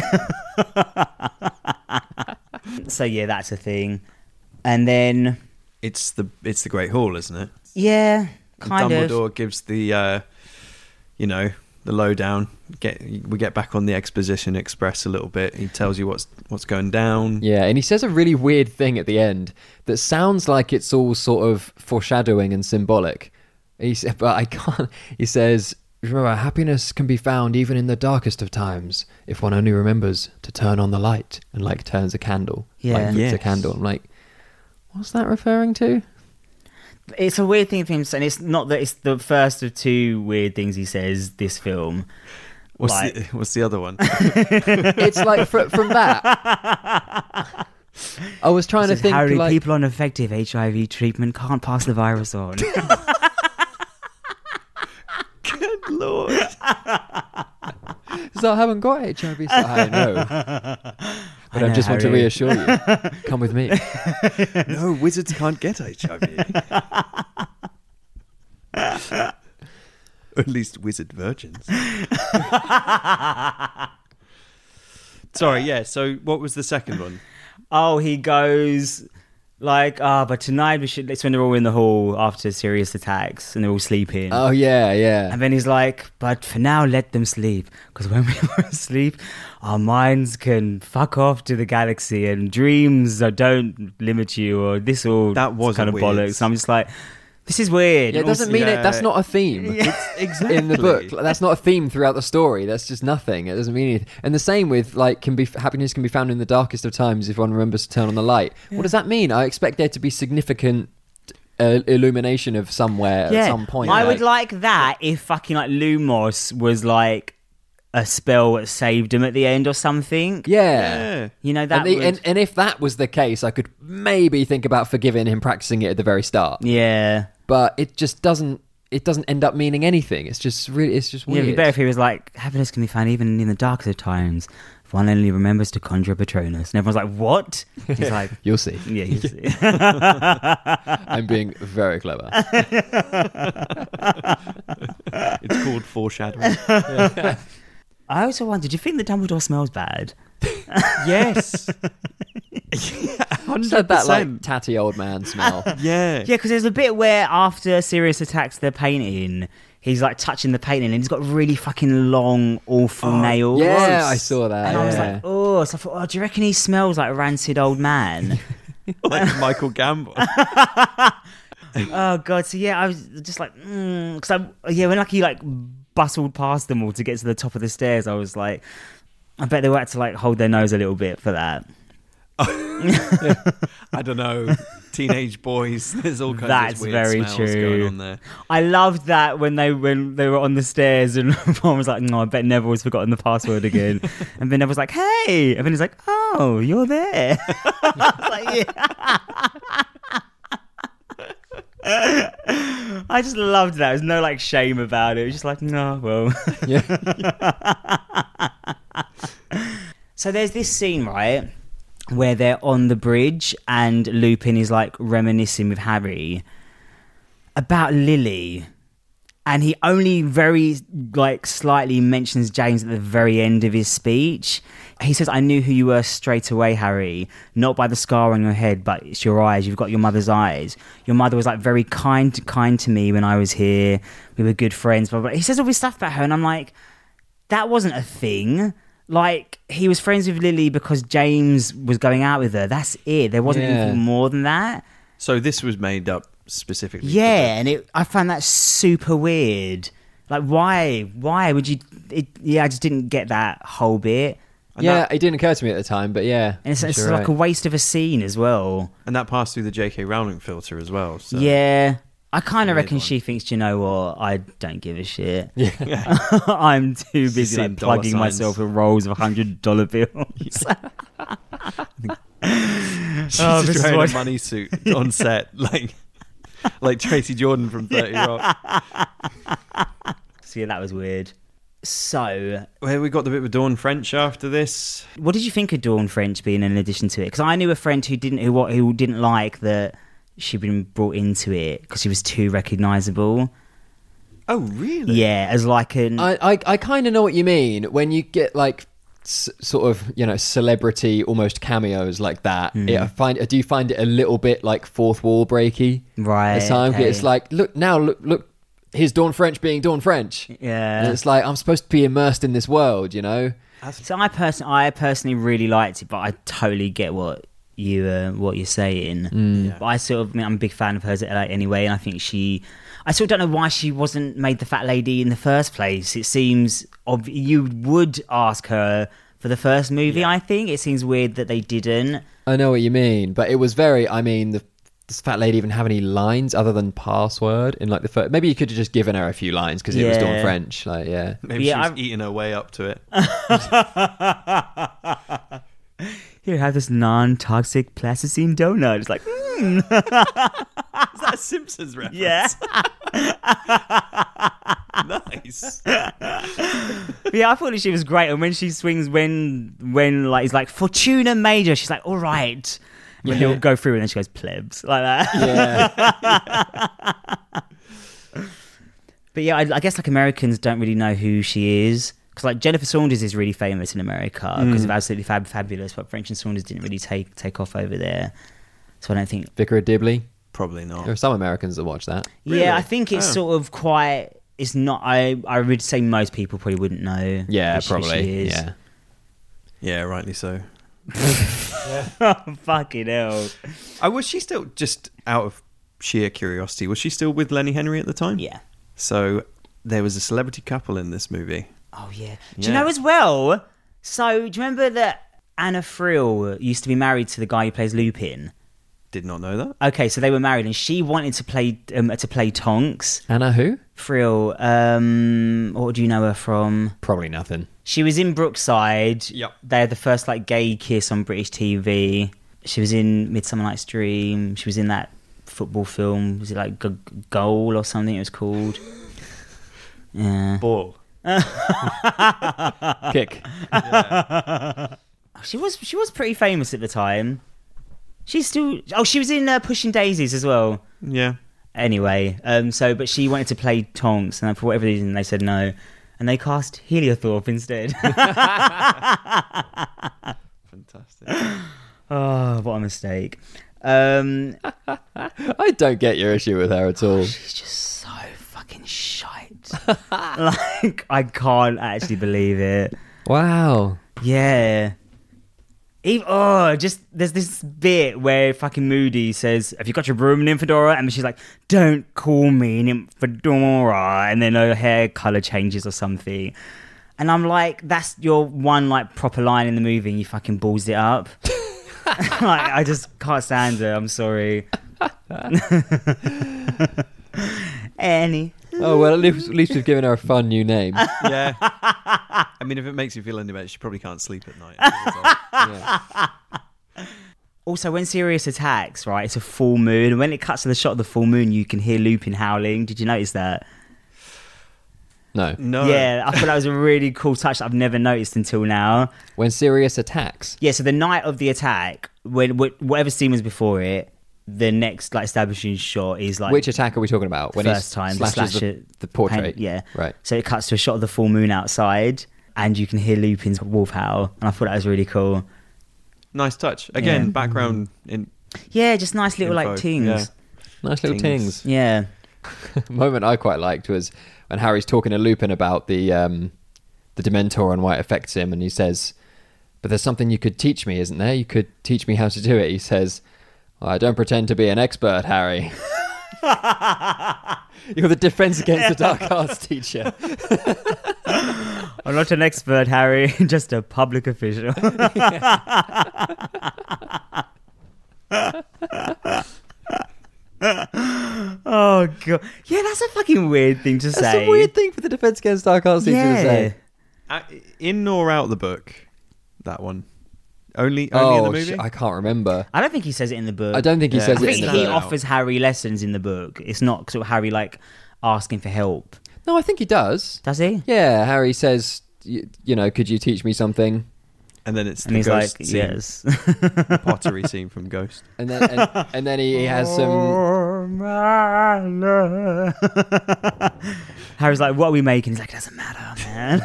So yeah, that's a thing. And then, It's the it's the Great Hall, isn't it? yeah, And kind of. Dumbledore gives the uh, you know, the lowdown. Get we get back on the Exposition Express a little bit. He tells you what's what's going down. Yeah, and he says a really weird thing at the end that sounds like it's all sort of foreshadowing and symbolic. He sa- but I can't. He says, "Remember, happiness can be found even in the darkest of times if one only remembers to turn on the light," and like turns a candle. Yeah. like, flips a Yes. candle. I'm like, what's that referring to? It's a weird thing for him, and it's not that it's the first of two weird things he says this film. What's Like- the what's the other one? It's like fr- from that. I was trying to Says, think Harry, like, people on effective H I V treatment can't pass the virus on. Good lord! so I haven't got H I V. So I know, but I, know, just want to Harry. reassure you. Come with me. No, wizards can't get H I V. Or at least wizard virgins. Sorry, yeah. So, what was the second one? Oh, he goes like, ah, but tonight we should. It's when they're all in the hall after Sirius attacks and they're all sleeping. Oh yeah, yeah. And then he's like, but for now, let them sleep. Because when we were asleep, our minds can fuck off to the galaxy and dreams uh, don't limit you or this all That was kind of weird. bollocks. I'm just like, this is weird. Yeah, it doesn't Also- mean it. yeah. That's not a theme. Exactly. In the book, Like, that's not a theme throughout the story. That's just nothing. It doesn't mean anything. And the same with like, can be happiness can be found in the darkest of times if one remembers to turn on the light. What does that mean? I expect there to be significant uh, illumination of somewhere yeah, at some point. I like- would like that if fucking like Lumos was like a spell that saved him at the end or something. Yeah. Yeah. You know, that And, the, would... and, and if that was the case, I could maybe think about forgiving him practicing it at the very start. Yeah. But it just doesn't. It doesn't end up meaning anything. It's just really. It's just Yeah, weird. it'd be better if he was like, happiness can be found even in the darkest of times if one only remembers to conjure a Patronus. And everyone's like, what? He's like, You'll see. yeah, you see. I'm being very clever. It's called foreshadowing. I also wondered, do you think the Dumbledore smells bad? Yes. Just had that like tatty old man smell. Yeah. Yeah, because there's a bit where after Sirius attacks the painting, he's like touching the painting, and he's got really fucking long, awful Oh, nails. Yeah, Gross. I saw that. And I was yeah. like, oh, so I thought, oh, do you reckon he smells like a rancid old man? Like Michael Gambon. Oh god, so yeah, I was just like, because I yeah, when like he like bustled past them all to get to the top of the stairs, I was like, I bet they were had to like hold their nose a little bit for that. I don't know. Teenage boys. There's all kinds That's of weird very smells true. going on there. I loved that when they when they were on the stairs and Mom was like, no, I bet Neville's forgotten the password again. And then Neville was like, hey, and then he's like, oh, you're there. I was like, yeah. I just loved that. There's no like shame about it. It was just like, no, well. yeah. So there's this scene, right, where they're on the bridge and Lupin is like reminiscing with Harry about Lily, and he only very like slightly mentions James at the very end of his speech. He says, I knew who you were straight away, Harry, not by the scar on your head, but it's your eyes. You've got your mother's eyes. Your mother was like very kind kind to me when I was here. We were good friends, blah, blah. He says all this stuff about her, and I'm like, that wasn't a thing. Like, he was friends with Lily because James was going out with her. That's it. There wasn't Yeah. anything more than that. So this was made up specifically. for Yeah, and it, I found that super weird. Like, why? Why would you... It, yeah, I just didn't get that whole bit. And yeah, that- it didn't occur to me at the time, but yeah. And it's, I'm it's sure like right. a waste of a scene as well. And that passed through the J K Rowling filter as well. So. Yeah. I kind of Weird reckon one. she thinks, do you know what? I don't give a shit. Yeah. I'm too busy seeing like, dollar plugging signs. myself with rolls of one hundred dollar bills. She's Oh, this just is wearing what- a money suit on set, like like Tracy Jordan from thirty Rock. So yeah, that was weird. So, Well, we got the bit with Dawn French after this. what did you think of Dawn French being in addition to it? Because I knew a friend who didn't who what who didn't like that she'd been brought into it because she was too recognisable. Oh, really? Yeah, as like an I, I, I kind of know what you mean when you get like s- sort of, you know, celebrity almost cameos like that. Hmm. It, I find I do find it a little bit like fourth wall breaky right. at times. okay. It's like, look now, look look, here's Dawn French being Dawn French. yeah. And it's like, I'm supposed to be immersed in this world, you know. So I person I personally really liked it, but I totally get what you uh, what you're saying. Yeah. But I sort of I mean, I'm a big fan of hers like, anyway, and I think she. I still don't know why she wasn't made the fat lady in the first place. It seems ob- you would ask her for the first movie. Yeah. I think it seems weird that they didn't. I know what you mean, but it was very. I mean, the, does fat lady even have any lines other than password in like the first? Maybe you could have just given her a few lines because it was Dawn Yeah. French. Like, yeah, Maybe Yeah, she was I've- eating her way up to it. Here, have this non-toxic plasticine donut. It's like, mm. Is that a Simpsons reference? yeah. Nice. Yeah, I thought that she was great, and when she swings, when when like it's like Fortuna Major, she's like, all right. When Yeah. they'll go through, and then she goes plebs like that. yeah. But yeah, I, I guess like Americans don't really know who she is because like Jennifer Saunders is really famous in America because of Absolutely Fab Fabulous, but French and Saunders didn't really take take off over there. So I don't think. Vicar of Dibley. Probably not. There are some Americans that watch that. Really? Yeah, I think it's Oh. sort of quite. It's not. I I would say most people probably wouldn't know. Yeah, who she- who probably. she is. Yeah. Yeah, rightly so. Fucking hell. Uh, was she still, just out of sheer curiosity, was she still with Lenny Henry at the time? Yeah. So there was a celebrity couple in this movie. Oh yeah. Do you Yeah. know as well? So do you remember that Anna Friel used to be married to the guy who plays Lupin? Did not know that. Okay, so they were married, and she wanted to play um, to play Tonks. Anna who? Friel. Um, what do you know her from? Probably nothing. She was in Brookside. Yep. They had the first like gay kiss on British T V. She was in Midsummer Night's Dream. She was in that football film. Was it like G- Goal or something? It was called. Yeah. Ball. Kick. She was she was pretty famous at the time. She's still. Oh, she was in uh, Pushing Daisies as well. Yeah. Anyway, um, so but she wanted to play Tonks, and for whatever reason they said no, and they cast Heliothorpe instead. Fantastic. Oh, what a mistake! Um, I don't get your issue with her at all. she's just so fucking shite. Like, I can't actually believe it. Wow. Yeah. Even, oh, just there's this bit where fucking Moody says, "Have you got your broom, Nymphadora?" And she's like, "Don't call me Nymphadora," and then her hair color changes or something. And I'm like, that's your one like proper line in the movie, and you fucking balls it up. Like, I just can't stand her. I'm sorry. Annie. Oh, well, at least, at least we've given her a fun new name. Yeah. I mean, if it makes you feel any better, she probably can't sleep at night. Yeah. Also, when Sirius attacks, right, it's a full moon. And when it cuts to the shot of the full moon, you can hear Lupin howling. Did you notice that? No. No. Yeah, I thought that was a really cool touch that I've never noticed until now. When Sirius attacks. Yeah, so the night of the attack, when wh- whatever scene was before it, the next like establishing shot is like Which attack are we talking about? When first he time the slashes slasher the, the portrait. paint- yeah, Right. So it cuts to a shot of the full moon outside, and you can hear Lupin's wolf howl, and I thought that was really cool. Nice touch. Again, Yeah. background in. Yeah, just nice little Info, like tings. yeah. Nice little Tings. tings. Yeah. moment I quite liked was when Harry's talking to Lupin about the um, the Dementor and why it affects him, and he says, "But there's something you could teach me, isn't there? You could teach me how to do it." He says, well, "I don't pretend to be an expert, Harry." You're the Defense Against the Dark Arts teacher. I'm not an expert, Harry, just a public official. Oh god, yeah, that's a fucking weird thing to That's say. a weird thing for the Defense Against Dark Arts teacher yeah. to say. Uh, in or out the book? That one. Only, only in Oh, the movie? sh- I can't remember. I don't think he says it in the book. I don't think he Yeah. says I it think in the he book. offers Harry lessons in the book. It's not sort of Harry like asking for help. No, I think he does. Does he? Yeah, Harry says, you, you know, could you teach me something? And then it's And the he's like, ghost scene, yes. the pottery scene from Ghost. And then and, and then he, he has some. Harry's like, what are we making? He's like, it doesn't matter, man.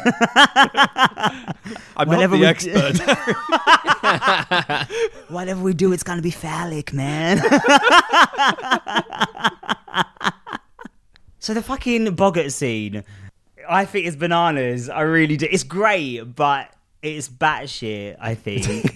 I'm Whenever not the we- expert. Whatever we do, it's going to be phallic, man. So the fucking Boggart scene, I think it's bananas. I really do. It's great, but it's batshit, I think.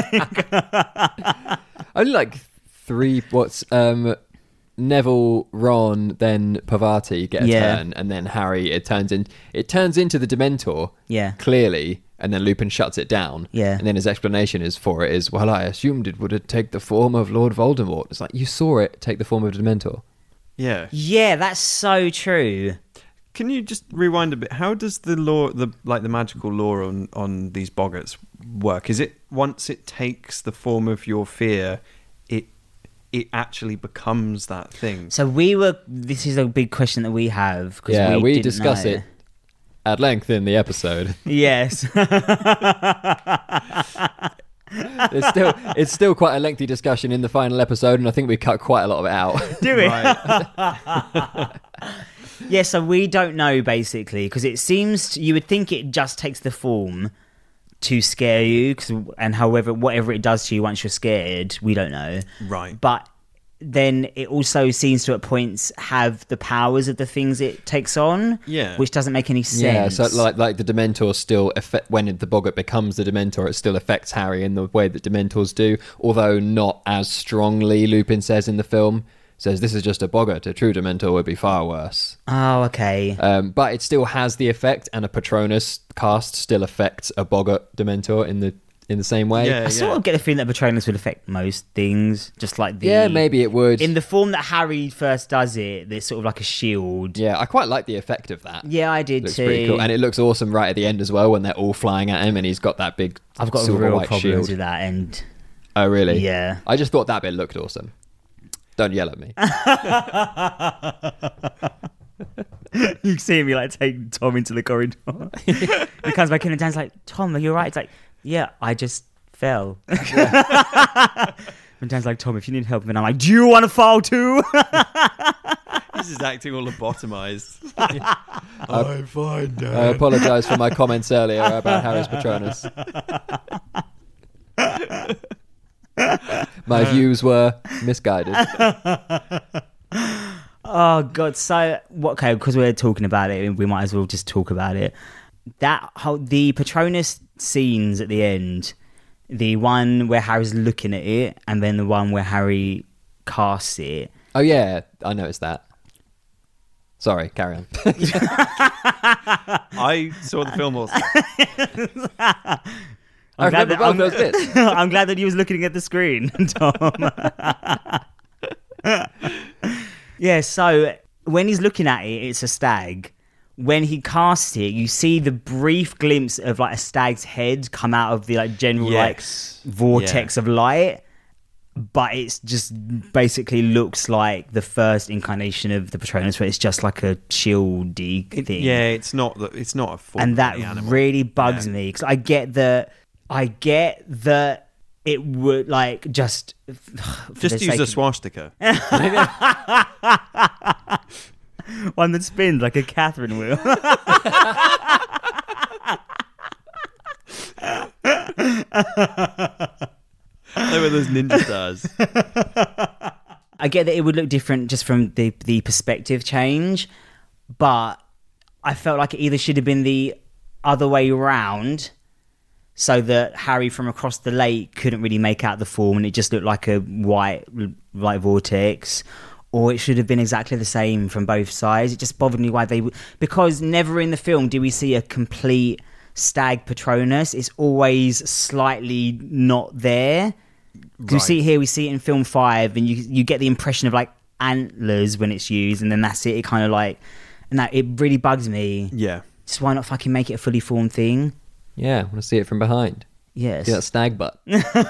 Only like three. What's um, Neville, Ron, then Pavati get a Yeah. turn, and then Harry. It turns in. It turns into the Dementor. Yeah. Clearly, and then Lupin shuts it down. Yeah. And then his explanation is for it is, well, I assumed it would take the form of Lord Voldemort. It's like you saw it take the form of the Dementor. Yeah. Yeah, that's so true. Can you just rewind a bit? How does the law, the like the magical law on, on these boggarts work? Is it once it takes the form of your fear, it it actually becomes that thing? So we were, this is a big question that we have. 'cause Yeah, we, we didn't discuss know. it at length in the episode. Yes. It's still it's still quite a lengthy discussion in the final episode, and I think we cut quite a lot of it out. Do we? Right. Yeah, so we don't know basically because it seems to, you would think it just takes the form to scare you, 'cause, and however whatever it does to you once you're scared, we don't know. Right. But then it also seems to at points have the powers of the things it takes on. Yeah. which doesn't make any sense. Yeah, so like like the Dementor still affect when the Boggart becomes the Dementor, it still affects Harry in the way that Dementors do, although not as strongly. Lupin says in the film, says this is just a Boggart. A true Dementor would be far worse. Oh, okay. Um, but it still has the effect, and a Patronus cast still affects a Boggart Dementor in the in the same way. Yeah. I sort of get the feeling that Patronus would affect most things, just like the Yeah, maybe it would. in the form that Harry first does it. There's sort of like a shield. Yeah, I quite like the effect of that. Yeah, I did Looks too. pretty cool, and it looks awesome right at the end as well when they're all flying at him, and he's got that big I've got silver real white problems shield. with that, and Oh, really? Yeah. I just thought that bit looked awesome. Don't yell at me. you see me like take Tom into the corridor. He comes back in and Dan's like, "Tom, are you alright?" It's like, "Yeah, I just fell." And Dan's like, "Tom, if you need help," and I'm like, "Do you want to fall too?" This is acting all lobotomized. I'm fine, Dad. I apologise for my comments earlier about Harry's Patronus. My views were misguided. Oh, Oh god, so what? Okay, because we're talking about it, we might as well just talk about it. That whole the Patronus scenes at the end, the one where Harry's looking at it, and then the one where Harry casts it. Oh yeah, I noticed that. Sorry, carry on. I saw the film also. I remember both those bits. I'm glad that he was looking at the screen, Tom. Yeah, so when he's looking at it, it's a stag. When he casts it, you see the brief glimpse of like a stag's head come out of the like general Yes. like vortex Yeah. of light, but it's just basically looks like the first incarnation of the Patronus, where it's just like a shieldy It- thing. yeah, it's not. The, it's not a full And that animal. really bugs Yeah. me because I get that. I get that it would like just for Just the use sake a of- swastika. one that spins like a Catherine wheel. They were those ninja stars. I get that it would look different just from the the perspective change, but I felt like it either should have been the other way around, so that Harry from across the lake couldn't really make out the form and it just looked like a white light vortex, or it should have been exactly the same from both sides. It just bothered me why they would, because never in the film do we see a complete stag Patronus. It's always slightly not there. 'Cause you Right. see it here, we see it in film five, and you you get the impression of like antlers when it's used, and then that's it. It kind of like, and that it really bugs me. Yeah. Just why not fucking make it a fully formed thing? Yeah, I want to see it from behind. Yes. See that stag butt.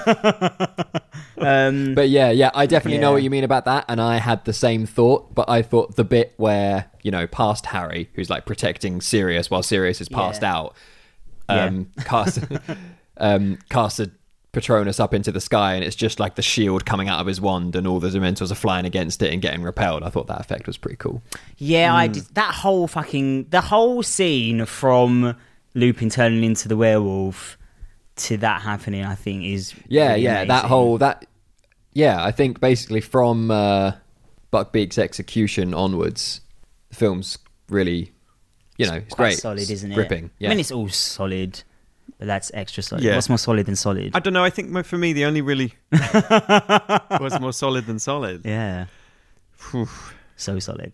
Um, But yeah, yeah, I definitely know Yeah. what you mean about that, and I had the same thought. But I thought the bit where, you know, past Harry, who's like protecting Sirius while Sirius is passed Yeah. out, um, cast um, cast a Patronus up into the sky, and it's just like the shield coming out of his wand, and all the Dementors are flying against it and getting repelled. I thought that effect was pretty cool. yeah, I did, that whole fucking the whole scene from Lupin turning into the werewolf to that happening, I think is Yeah, really yeah, that amazing. whole that. Yeah, I think basically from uh, Buckbeak's execution onwards, the film's really, you know, it's quite great, solid, It's isn't it? gripping. Yeah. I mean, it's all solid, but that's extra solid. Yeah. What's more solid than solid? I don't know. I think mo- for me, the only really was more solid than solid. Yeah, Whew. so solid.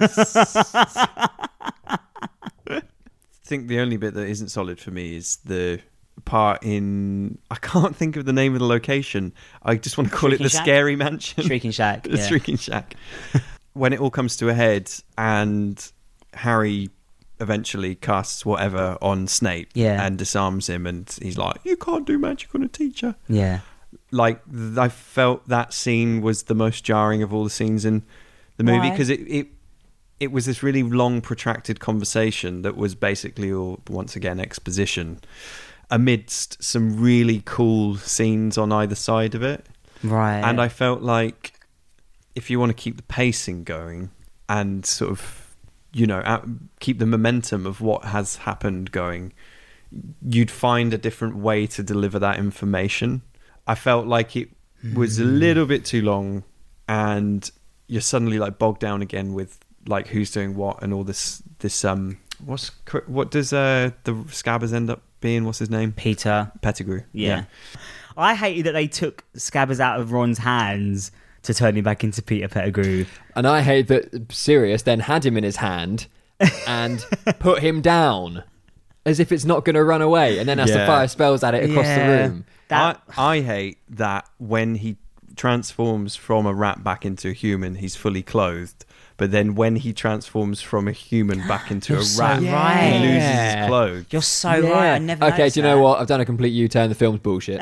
I think the only bit that isn't solid for me is the part in. I can't think of the name of the location. I just want to call Shrieking it the Shack? Scary Mansion. Shrieking Shack. The Yeah. Shrieking Shack. When it all comes to a head and Harry eventually casts whatever on Snape Yeah. and disarms him, and he's like, "You can't do magic on a teacher." Yeah. Like, th- I felt that scene was the most jarring of all the scenes in the movie, Why? because it, it it was this really long, protracted conversation that was basically all, once again, exposition amidst some really cool scenes on either side of it. Right. And I felt like if you want to keep the pacing going and sort of, you know, out- keep the momentum of what has happened going, you'd find a different way to deliver that information. I felt like it was a little bit too long, and you're suddenly like bogged down again with like who's doing what and all this this um what's cr- what does uh the Scabbers end up being? What's his name? Peter. Pettigrew. Yeah. I hated that they took Scabbers out of Ron's hands to turn him back into Peter Pettigrew. And I hate that Sirius then had him in his hand and put him down as if it's not going to run away, and then has to Yeah. fire spells at it across Yeah. the room. That I, I hate that when he transforms from a rat back into a human, he's fully clothed. But then when he transforms from a human back into You're a so rat, right. he loses Yeah. his clothes. you're so right. I never. Okay, noticed do you know that. what? I've done a complete U-turn. The film's bullshit.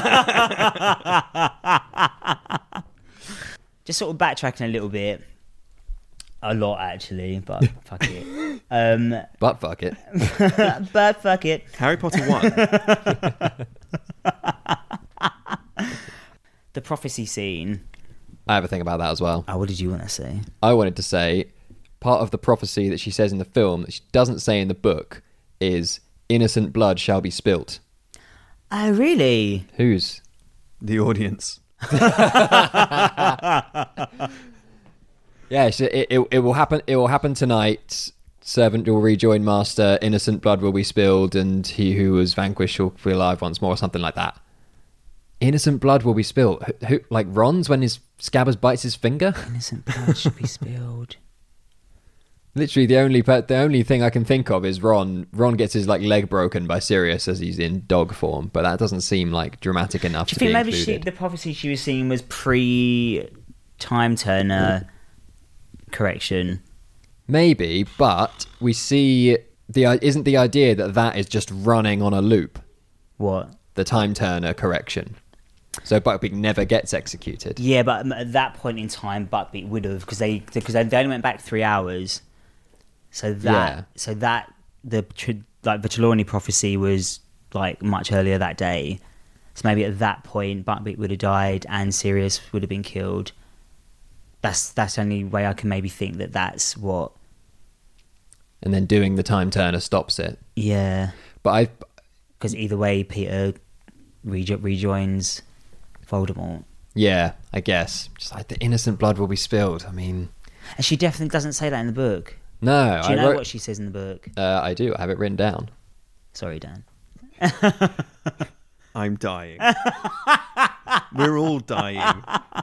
Just sort of backtracking a little bit. A lot, actually, but fuck it. Um, But fuck it. but fuck it. Harry Potter one. The prophecy scene. I have a thing about that as well. Oh, what did you want to say? I wanted to say part of the prophecy that she says in the film that she doesn't say in the book is innocent blood shall be spilt. Oh, really? Whose? The audience. Yes, it, it it will happen. It will happen tonight. Servant will rejoin master. Innocent blood will be spilled, and he who was vanquished will be alive once more, or something like that. Innocent blood will be spilled. Who, who like Ron's when his Scabbers bites his finger? Innocent blood should be spilled. Literally, the only pe- the only thing I can think of is Ron. Ron gets his like leg broken by Sirius as he's in dog form, but that doesn't seem like dramatic enough Do you to think be maybe she, included. the prophecy she was seeing was pre time turner correction? Maybe, but we see the isn't the idea that that is just running on a loop. What? The time turner correction. So Buckbeak never gets executed. Yeah, but at that point in time, Buckbeak would have because they because they only went back three hours. So that Yeah. so that the tr- like the Trelawney prophecy was like much earlier that day. So maybe at that point, Buckbeak would have died and Sirius would have been killed. That's that's the only way I can maybe think that that's what. And then doing the time turner stops it. Yeah, But I because either way, Peter rejo- rejoins Voldemort, yeah, I guess. Just like the innocent blood will be spilled. I mean, and she definitely doesn't say that in the book. no, Do you I know wrote, what she says in the book? uh, I do. I have it written down. Sorry, Dan. I'm dying. We're all dying.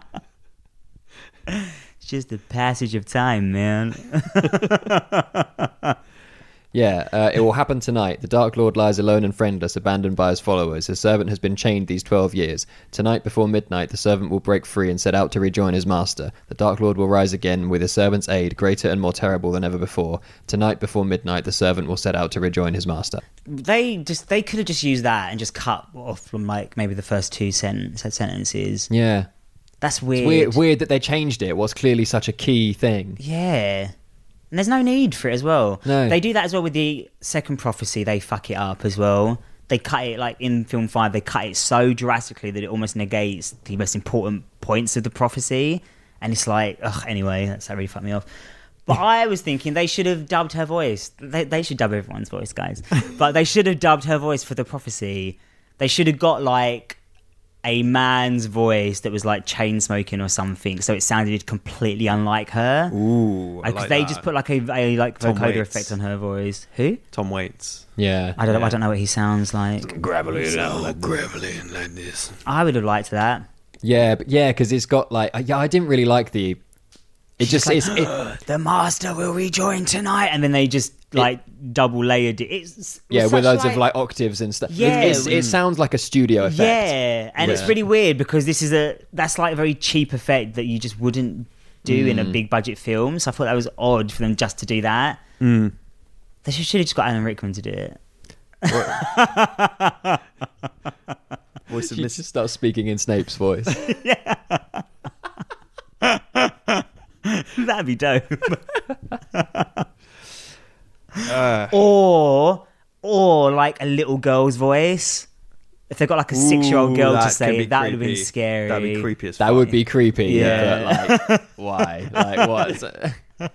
It's just the passage of time, man. Yeah, uh, it will happen tonight. The Dark Lord lies alone and friendless, abandoned by his followers. His servant has been chained these twelve years. Tonight, before midnight, the servant will break free and set out to rejoin his master. The Dark Lord will rise again with his servant's aid, greater and more terrible than ever before. Tonight, before midnight, the servant will set out to rejoin his master. They just they could have just used that and just cut off from like maybe the first two sentence, sentences. Yeah. That's It's weird. weird, weird that they changed it. What's clearly such a key thing. Yeah. And there's no need for it as well. No. They do that as well with the second prophecy. They fuck it up as well. They cut it, like in film five, they cut it so drastically that it almost negates the most important points of the prophecy. And it's like, ugh, anyway, that's, that really fucked me off. But I was thinking they should have dubbed her voice. They, they should dub everyone's voice, guys. But they should have dubbed her voice for the prophecy. They should have got like a man's voice that was like chain smoking or something, so it sounded completely unlike her. Ooh, I Because like they that. just put like a, a like Tom vocoder Waits. effect on her voice. Who? Tom Waits. Yeah. I don't know. Yeah. I don't know what he sounds like. Gravelly now, like gravelly and like this. I would have liked that. Yeah, but yeah, because it's got like... uh, Yeah, I didn't really like the... It just... like, it's, it, The master will rejoin tonight, and then they just like double layered it. It's, it's yeah, such, with loads of like octaves and stuff. Yeah, It, it's, mm. it sounds like a studio effect. Yeah, and it's Yeah. really weird because this is a that's like a very cheap effect that you just wouldn't do in a Mm. big budget film. So I thought that was odd for them just to do that. Mm. They should have just got Alan Rickman to do it. Voice of She Miss just starts speaking in Snape's voice. That'd be dope. Uh, or or like a little girl's voice. If they got like a six year old ooh, girl to that say could it, be that would have been creepy. scary. That'd be creepy as That fuck. would be creepy. Yeah. But like, why? Like, what?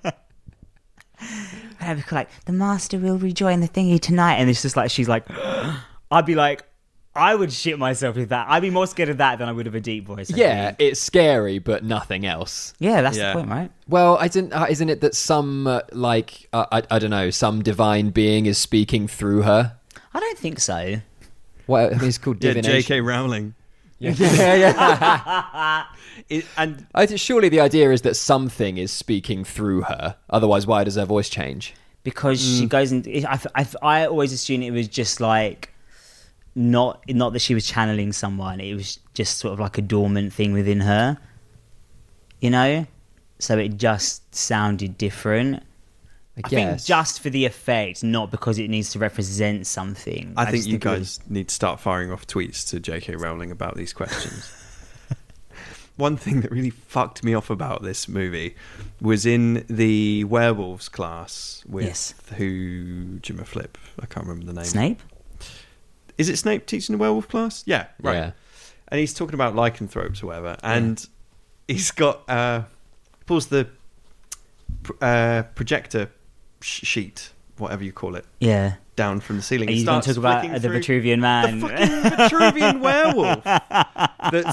I'd be like, the master will rejoin the thingy tonight, and it's just like she's like, I'd be like, I would shit myself with that. I'd be more scared of that than I would of a deep voice. I Yeah, think. it's scary, but nothing else. yeah, that's Yeah. the point, right? Well, I didn't. Uh, isn't it that some uh, like uh, I I don't know, some divine being is speaking through her? I don't think so. What I mean, it's called Yeah, divination. J K. Rowling. Yeah, yeah, yeah. It, and I th- surely the idea is that something is speaking through her. Otherwise, why does her voice change? Because Mm. she goes in. I, I, I always assumed it was just like not not that she was channeling someone. It was just sort of like a dormant thing within her, you know. So it just sounded different. I I guess. think just for the effect, not because it needs to represent something. I, think just you it was- guys need to start firing off tweets to J K. Rowling about these questions. One thing that really fucked me off about this movie was in the werewolves class with Yes. who Jimmer Flip. I can't remember the name. Snape. Is it Snape teaching the werewolf class? Yeah, right. Yeah. And he's talking about lycanthropes or whatever, and he's got uh, pulls the pr- uh, projector sh- sheet, whatever you call it, Yeah. down from the ceiling. Are and you going starts to talk about flicking the through Vitruvian Man? the fucking Vitruvian werewolf that's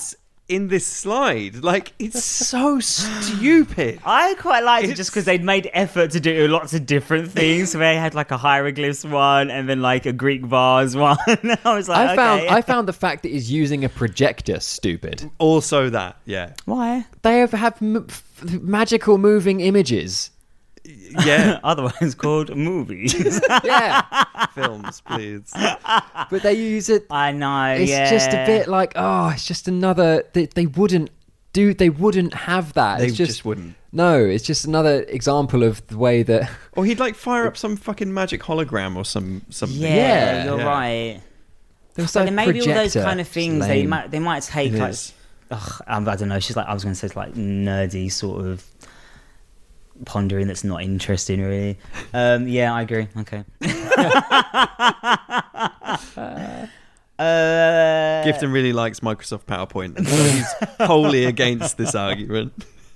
in this slide. Like, it's so stupid. I quite liked it It's- just because they'd made effort to do lots of different things. So they had like a hieroglyphs one and then like a Greek vase one. I was like, I found okay. I found the fact that he's using a projector stupid. Also that, yeah. Why? They have, have m- f- magical moving images. Yeah, Otherwise called movies. Yeah, films, please. but they use it. I know. It's yeah. just a bit like, oh, it's just another. They, they wouldn't do. They wouldn't have that. They it's just, just, wouldn't. No, it's just another example of the way that. Or he'd like fire up some fucking magic hologram or some something. Yeah, Yeah. you're Yeah. right. There's But then maybe all those projector. kind of It's things they lame. might they might take It like is. ugh, um, I don't know. She's like I was going to say it's like nerdy sort of pondering that's not interesting really. Um, yeah, I agree. Okay. uh, Gifton really likes Microsoft PowerPoint, and so he's wholly against this argument.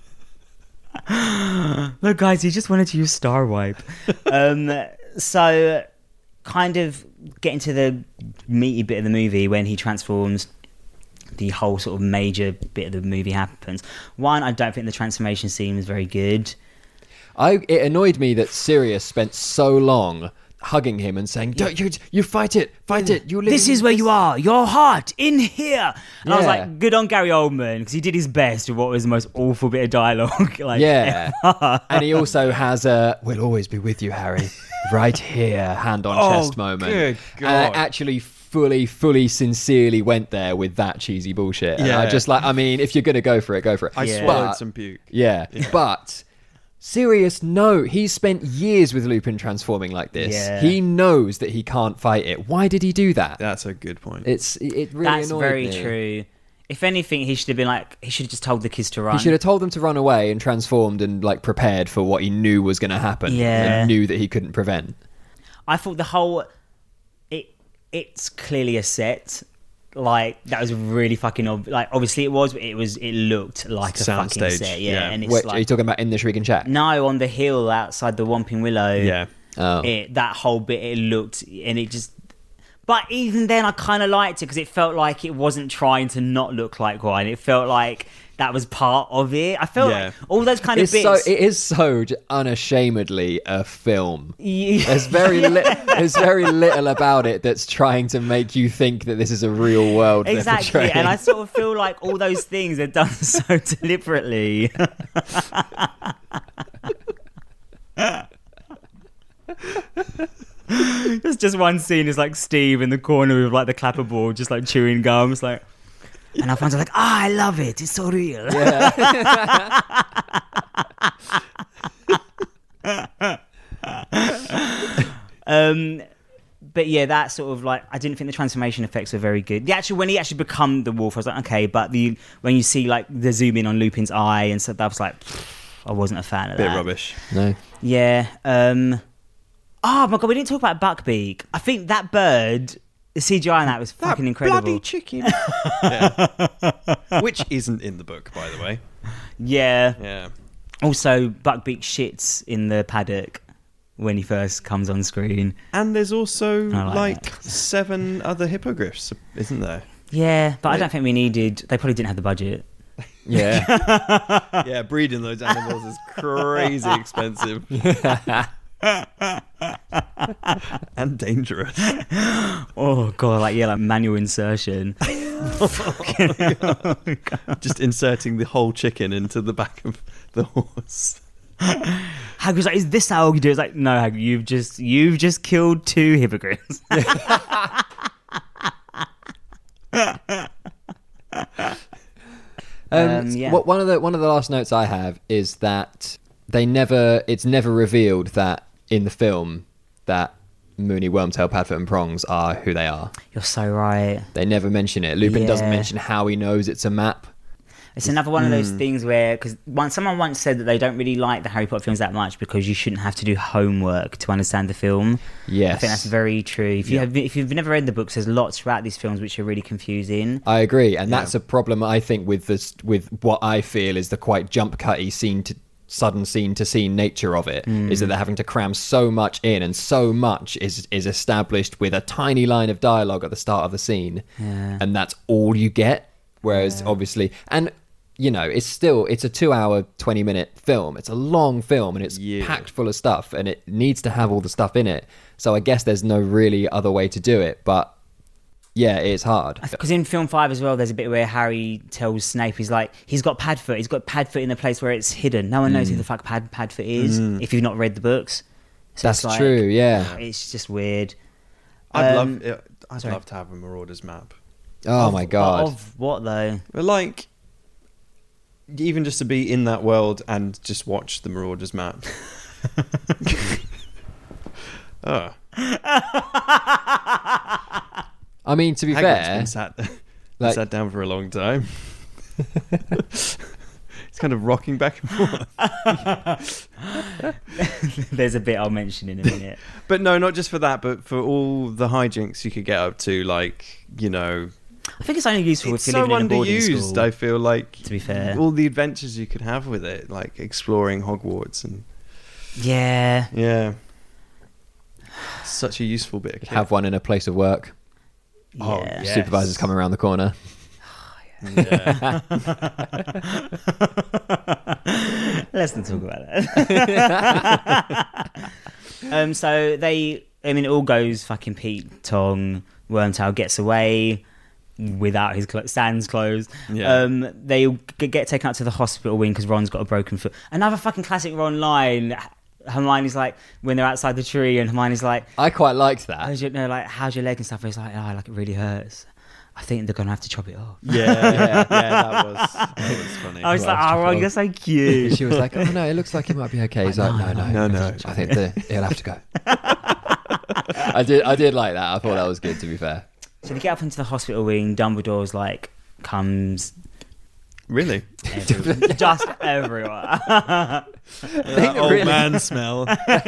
Look, guys, he just wanted to use Star Wipe. um, so, kind of getting to the meaty bit of the movie when he transforms. The whole sort of major bit of the movie happens. One, I don't think the transformation scene was very good. I it annoyed me that Sirius spent so long hugging him and saying, "Don't you? You fight it, fight it. You live This in is where you are, your heart, in here. And I was Yeah. like, good on Gary Oldman, because he did his best with what was the most awful bit of dialogue. like, Yeah, ever. and he also has a "We'll always be with you, Harry," right here, hand on Oh, chest moment. good And I God. actually fully, fully, sincerely went there with that cheesy bullshit. And I Yeah. just like, I mean, if you're gonna go for it, go for it. I Yeah. swallowed But- some puke. Yeah, but Sirius, no, he's spent years with Lupin transforming like this. Yeah. He knows that he can't fight it. Why did he do that? That's a good point. It's it really That's annoyed very me. true. If anything, he should have been like, he should have just told the kids to run. He should have told them to run away and transformed and like prepared for what he knew was going to happen. Yeah. and knew that he couldn't prevent. I thought the whole it it's clearly a set. Like that was really fucking ob- like obviously it was, but it was it looked like a Sound fucking stage, set, yeah. yeah. And it's Wait, are you like talking about in the Shrieking Shack? no on the hill outside the Whomping Willow. Yeah. Oh. It, that whole bit it looked and it just. But even then, I kind of liked it because it felt like it wasn't trying to not look like one. It felt like that was part of it. I felt Yeah. like all those kind It's of so bits. it is so j- unashamedly a film. Yeah. There's very li- there's very little about it that's trying to make you think that this is a real world. they're Exactly, portraying. and I sort of feel like all those things are done so deliberately. There's just one scene is like Steve in the corner with like the clapperboard, just like chewing gum. It's like, and Alfonso's like, "Ah, I love it. It's so real." um, but yeah, that sort of like I didn't think the transformation effects were very good. The actual when he actually become the wolf, I was like, okay, but the when you see like the zoom in on Lupin's eye and stuff, that was like, I wasn't a fan of Bit that. rubbish. No. Yeah. Um, oh my god, we didn't talk about Buckbeak. I think that bird, the C G I on that was That fucking incredible. bloody chicken. Yeah. Which isn't in the book, by the way. Yeah. Yeah. Also, Buckbeak shits in the paddock when he first comes on screen. And there's also I like like, seven other hippogriffs, isn't there? Yeah, but I Yeah. don't think we needed. They probably didn't have the budget. Yeah. Yeah, breeding those animals is crazy expensive. And dangerous. Oh god, like yeah, like manual insertion. Just inserting the whole chicken into the back of the horse. Hagrid's like, is this how you do it? It's like, no, Hagrid, you've just you've just killed two hippogriffs. Um, Um, yeah. what- one of the one of the last notes I have is that they never it's never revealed that in the film that Mooney, Wormtail, Padfoot and Prongs are who they are. You're so right. They never mention it. Lupin doesn't Yeah. mention how he knows it's a map. It's another one of those things where, because someone once said that they don't really like the Harry Potter films that much because you shouldn't have to do homework to understand the film. Yes. I think that's very true. If you Yeah. have, if you've never read the books, there's lots throughout these films which are really confusing. I agree, and Yeah. that's a problem I think with this with what I feel is the quite jump cutty scene to sudden scene to scene nature of it is that they're having to cram so much in, and so much is is established with a tiny line of dialogue at the start of the scene, Yeah. and that's all you get. Whereas Yeah. obviously, and you know, it's still it's a two-hour, twenty-minute film. It's a long film, and it's Yeah. packed full of stuff, and it needs to have all the stuff in it. So I guess there's no really other way to do it. But yeah, it's hard. Because in film five as well, there's a bit where Harry tells Snape, he's like, he's got Padfoot. He's got Padfoot in the place where it's hidden. No one knows who the fuck Pad Padfoot is if you've not read the books. So That's it's like- true. Yeah. It's just weird. I'd Um, love. I'd sorry. love to have a Marauders map. Oh Of- my god. Of what though? But like, even just to be in that world and just watch the Marauders map. Oh. I mean, to be Hagrid's fair, been sat, been like- sat down for a long time. It's kind of rocking back and forth. There's a bit I'll mention in a minute. But no, not just for that, but for all the hijinks you could get up to, like, you know, I think it's only useful it's if you're so living in a boarding underused. school. I feel like, To be fair. all the adventures you could have with it, like exploring Hogwarts, and Yeah. yeah, such a useful bit of kit. have one in a place of work. Oh, Yeah. yes. Supervisor's coming around the corner. Yeah. Let's not talk about that. um, so they, I mean, it all goes fucking Pete Tong. Wormtail gets away without his clo- Stan's clothes. Yeah. Um, they g- get taken out to the hospital wing because Ron's got a broken foot. Another fucking classic Ron line. Hermione's like, when they're outside the tree, and Hermione's like, I quite liked that. how's your, no, like, how's your leg and stuff? And he's like, oh, like, it really hurts. I think they're going to have to chop it off. yeah, yeah, yeah, that was that was funny. I was like, Well, oh, Ron, you're so cute. She was like, "Oh no, it looks like he might be okay." He's like, "No, no, No, no. I think the, he'll have to go." I did, I did like that. I thought that was good. To be fair, So they get up into the hospital wing. Dumbledore's like, comes Really? every- just everywhere. That old really- man smell.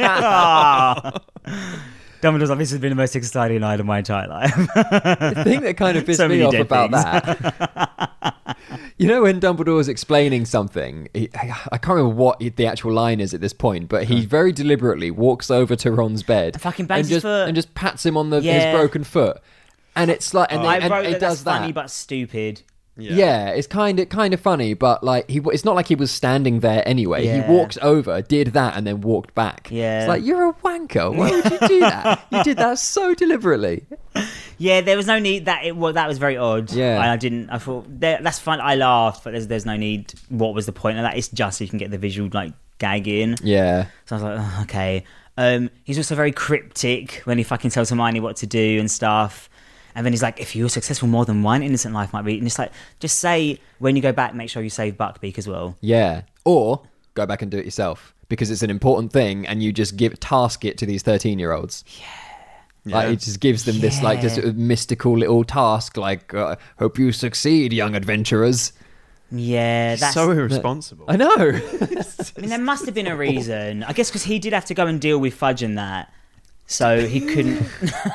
Dumbledore's like, this has been the most exciting night of my entire life. the thing that kind of pissed So me many off dead about things. that, you know, when Dumbledore's explaining something, he, I can't remember what the actual line is at this point, but he very deliberately walks over to Ron's bed And fucking bangs and his just foot. and just pats him on the Yeah. his broken foot, and it's like, and, I and wrote it that does that's funny that. but stupid. Yeah. it's kind of kind of funny, but like he, it's not like he was standing there anyway. Yeah. He walked over, did that, and then walked back. Yeah. It's like, you're a wanker. Why would you do that? You did that so deliberately. Yeah, there was no need. That it well, that was very odd. Yeah. I didn't. I thought there, that's fun. I laughed, but there's there's no need. What was the point of that? It's just so you can get the visual like gag in. Yeah, So I was like, oh, okay. Um, he's also very cryptic when he fucking tells Hermione what to do and stuff. And then he's like, if you were successful more than one, innocent life might be. And it's like, just say when you go back, make sure you save Buckbeak as well. yeah. Or go back and do it yourself because it's an important thing, and you just give task it to these thirteen-year-olds. Like, Yeah. it just gives them this like this Yeah. mystical little task, like uh, hope you succeed, young adventurers. Yeah, that's. So irresponsible. I know. I mean, there must have been a reason. I guess because he did have to go and deal with Fudge and that, so he couldn't.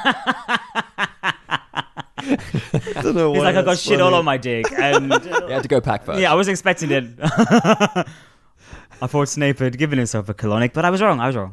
I don't know He's why like, I got that's shit all funny. on my dick, and You had to go pack first. yeah, I was expecting it. I thought Snape had given himself a colonic, but I was wrong. I was wrong.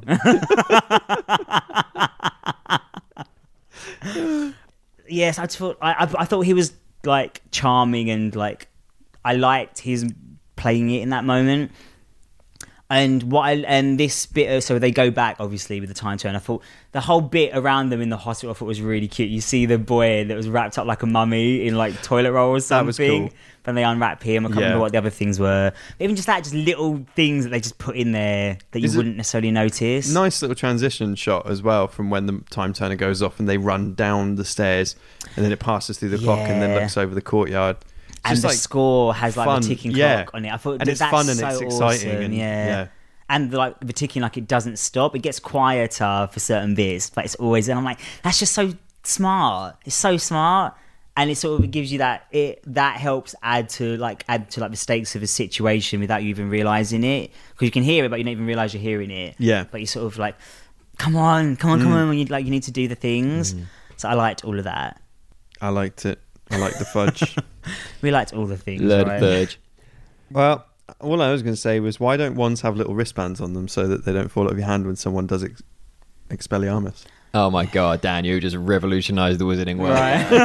Yes, I thought I, I, I thought he was like charming and like I liked his playing it in that moment. And what I, and this bit of, so they go back obviously with the time turn. I thought the whole bit around them in the hospital I thought was really cute. You see the boy that was wrapped up like a mummy in like toilet roll or something. That was cool. Then they unwrap him. I can't Yeah. remember what the other things were. But even just that, just little things that they just put in there that you Is it- wouldn't necessarily notice. Nice little transition shot as well from when the time turner goes off and they run down the stairs and then it passes through the clock and then Yeah. looks over the courtyard. It's And just the like score has like fun. the ticking Yeah. clock on it. I thought And that- it's that's fun and so it's exciting awesome, and- yeah. yeah. And like the ticking, like it doesn't stop. It gets quieter for certain bits, but it's always. And I'm like, that's just so smart. It's so smart, and it sort of gives you that. It that helps add to like add to like the stakes of a situation without you even realizing it, because you can hear it, but you don't even realize you're hearing it. Yeah. But you sort of like, come on, come on, come on. When you like, you need to do the things. So I liked all of that. I liked it. I liked the fudge. We liked all the things. Lord right? Burge. Well, all I was going to say was, why don't wands have little wristbands on them so that they don't fall out of your hand when someone does ex- Expelliarmus? Oh my god, Dan, you just revolutionised the wizarding world.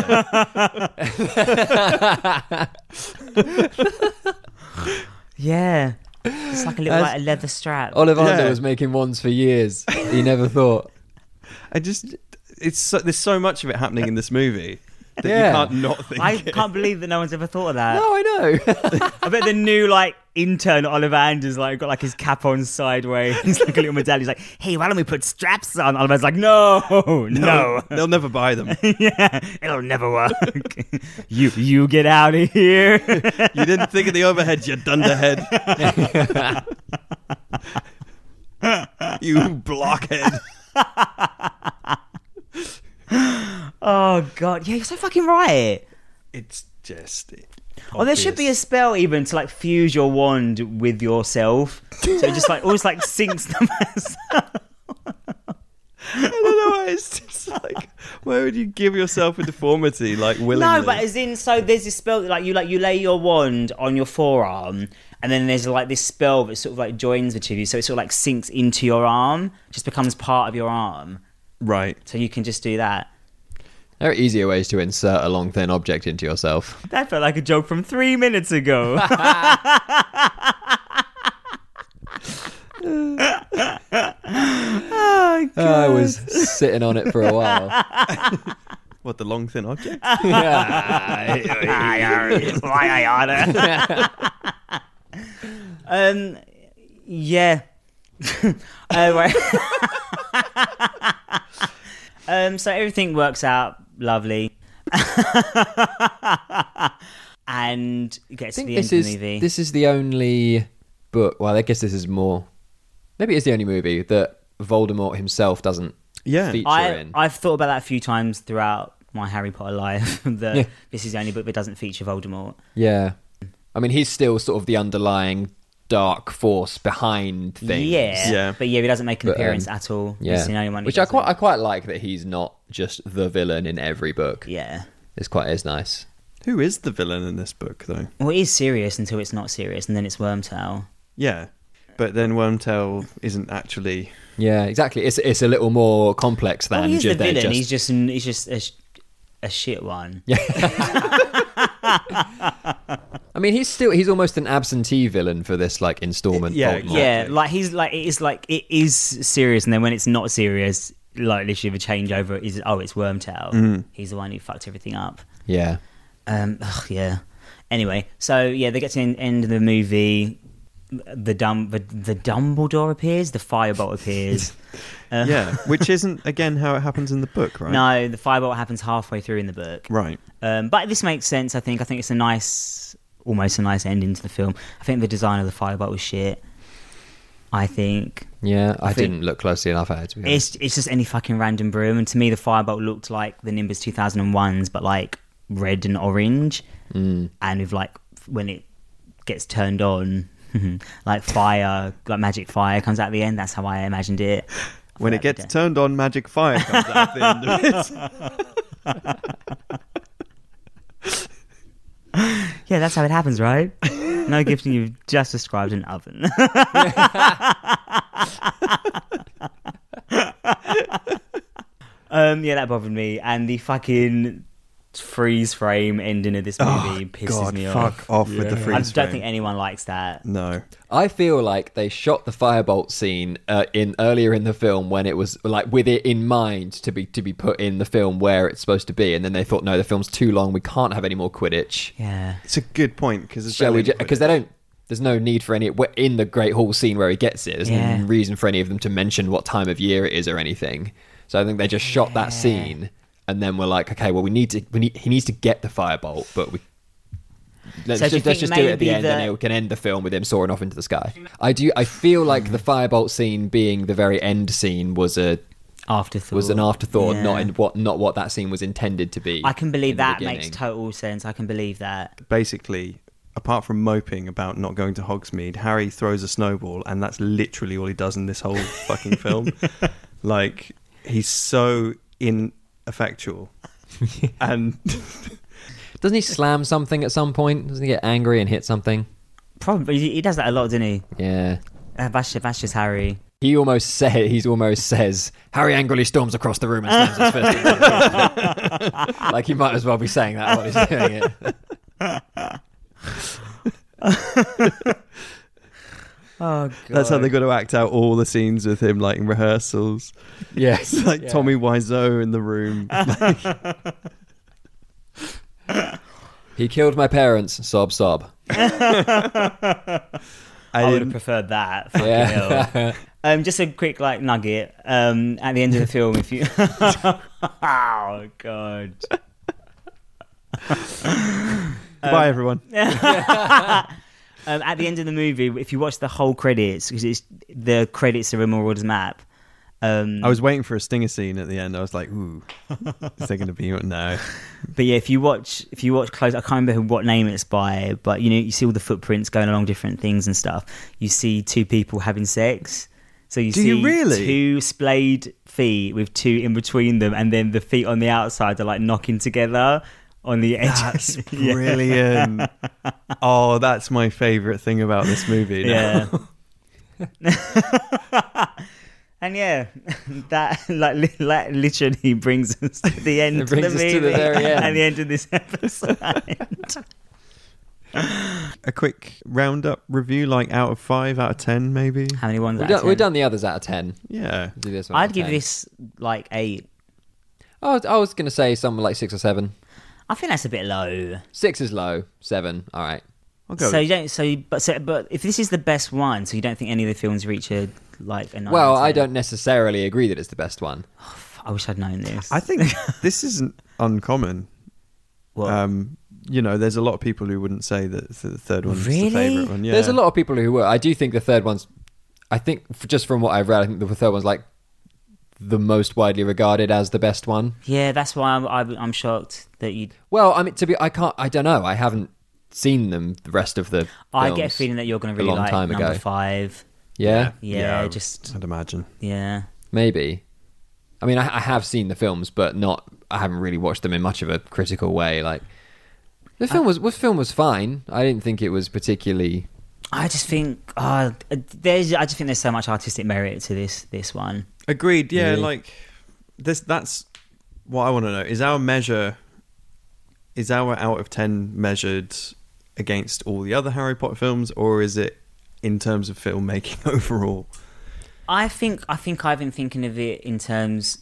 Right. Yeah. It's like a little As- like a leather strap. Ollivander Yeah. was making wands for years. He never thought. I just, it's so, there's so much of it happening in this movie that Yeah. you can't not think. I it. can't believe that no one's ever thought of that. No, I know. I bet the new like intern Ollivander's like got like his cap on sideways. He's like a little medallion. He's like, hey, why don't we put straps on? Ollivander's like, no, no. They'll never buy them. Yeah, it'll never work. you you get out of here. You didn't think of the overhead, you dunderhead. You blockhead. Oh god, yeah, you're so fucking right. It's just. Or there should be a spell even to like fuse your wand with yourself, so it just like almost like syncs them. As- I don't know why it's just like, why would you give yourself a deformity like willingly? no, but as in, so there's this spell that, like you like you lay your wand on your forearm, and then there's like this spell that sort of like joins the two of you, so it sort of like sinks into your arm, just becomes part of your arm, Right. so you can just do that. There are easier ways to insert a long, thin object into yourself. That felt like a joke from three minutes ago. Oh, God. I was sitting on it for a while. What, the long thin object? Why I oughta. Um, yeah. uh, right. um, so everything works out lovely. And it gets I to think the end this of is the movie. this is the only book. Well, I guess this is more. Maybe it's the only movie that Voldemort himself doesn't Yeah. feature I, in. I've thought about that a few times throughout my Harry Potter life, that Yeah. this is the only book that doesn't feature Voldemort. Yeah, I mean, he's still sort of the underlying dark force behind things. Yeah, Yeah. but yeah, he doesn't make an But, appearance um, at all. Yeah, He's the only one who which I doesn't. quite I quite like that he's not just the villain in every book. Yeah. It's quite is nice. Who is the villain in this book, though? Well, it is serious until it's not serious, and then it's Wormtail. Yeah. But then Wormtail isn't actually. Yeah, exactly. It's it's a little more complex than Well, he's the just, they're villain. just He's just he's just a, sh- a shit one. Yeah. I mean, he's still he's almost an absentee villain for this like installment. Yeah, Voldemort. exactly. Yeah, like he's like it is like it is serious, and then when it's not serious, like literally the changeover is oh, it's Wormtail. Mm. He's the one who fucked everything up. Yeah. Um, ugh, yeah. Anyway, so yeah, they get to the end of the movie. The dumb, the, the Dumbledore appears. The Firebolt appears. Uh, Yeah. Which isn't, again, how it happens in the book, right? No, the Firebolt happens halfway through in the book. Right. Um, but this makes sense. I think. I think it's a nice, almost a nice ending to the film. I think the design of the Firebolt was shit. I think Yeah, I, I think- didn't look closely enough at it. To be honest. it's it's just any fucking random broom. And to me, the Firebolt looked like the Nimbus two thousand ones, but like red and orange, Mm. and with like when it gets turned on, like fire, like magic fire comes out at the end. That's how I imagined it. I When thought it that'd gets be turned on, magic fire comes out at the end of it. dope. Yeah, that's how it happens, right? No gifting. You've just described an oven. um, yeah, that bothered me, and the fucking freeze frame ending of this movie pisses God, me fuck off. off with the I freeze don't frame. think anyone likes that. No. I feel like they shot the firebolt scene uh, in earlier in the film when it was like with it in mind to be to be put in the film where it's supposed to be, and then they thought, no, the film's too long. We can't have any more Quidditch. Yeah. It's a good point, because Shall we? Because they don't. There's no need for any in the Great Hall scene where he gets it. There's Yeah. no reason for any of them to mention what time of year it is or anything. So I think they just shot that scene, and then we're like, okay, well, we need to. We need. He needs to get the firebolt, but we. Let's So do you just, let's think just do it at the maybe end, and that- it can end the film with him soaring off into the sky. I do. I feel like the firebolt scene being the very end scene was a Afterthought. was an afterthought, Yeah. not in what not what that scene was intended to be. I can believe in the that makes beginning. total sense. I can believe that. Basically, apart from moping about not going to Hogsmeade, Harry throws a snowball, and that's literally all he does in this whole fucking film. Like, he's so ineffectual. And Doesn't he slam something at some point? Doesn't he get angry and hit something? Probably he he does that a lot, doesn't he? Yeah. Uh, that's, that's just Harry. He almost say he's almost says Harry angrily storms across the room and slams his fist. Like he might as well be saying that while he's doing it. Oh god. That's how they got to act out all the scenes with him, like in rehearsals. Yes, It's like yeah. Tommy Wiseau in the room. He killed my parents. Sob, sob. I I would have didn't- preferred that. Fucking hell. Yeah. Um, just a quick like nugget. Um, at the end of the film, if you, oh god, Goodbye, everyone. um, at the end of the movie, if you watch the whole credits, because it's the credits of a Marauders map. Um, I was waiting for a stinger scene at the end. I was like, "Ooh, is there going to be one?" No. But yeah, if you watch, if you watch close, I can't remember what name it's by, but you know, you see all the footprints going along different things and stuff. You see two people having sex. So you Do see you really? two splayed feet with two in between them, and then the feet on the outside are like knocking together on the edge. That's Yeah. brilliant. Oh, that's my favorite thing about this movie. now. Yeah. And yeah, that like, li- like literally brings us to the end It of the brings us movie to the very end. at the end of this episode. A quick roundup review, like out of five, out of ten, maybe. How many ones? We've out done, of we've ten? done the others out of ten. Yeah. Do this one out I'd of give ten. this like eight. Oh, I was going to say something like six or seven. I think that's a bit low. Six is low. Seven. All right. I'll go. So you don't. So, you- but so, but if this is the best one, so you don't think any of the films reach a like a nine? Well, out of I ten? don't necessarily agree that it's the best one. I wish I'd known this. I think this isn't uncommon. Well, Um, you know, there's a lot of people who wouldn't say that the third one's Really? the favourite one. Yeah. There's a lot of people who were. I do think the third one's. I think f- just from what I've read, I think the third one's like the most widely regarded as the best one. yeah, that's why I'm, I'm, I'm shocked that you. Well, I mean, to be, I can't. I don't know. I haven't seen them. The rest of the. I get a films. feeling that you're going to a really long like time number ago. five. Yeah, Yeah, Yeah, just I'd imagine. yeah. maybe. I mean, I, I have seen the films, but not. I haven't really watched them in much of a critical way. Like the film was. The film was fine. I didn't think it was particularly. I just think uh, there's. I just think there's so much artistic merit to this this one. Agreed. Yeah, Really? like this. That's what I want to know. Is our measure, is our out of ten measured against all the other Harry Potter films, or is it in terms of filmmaking overall? I think I think I've been thinking of it in terms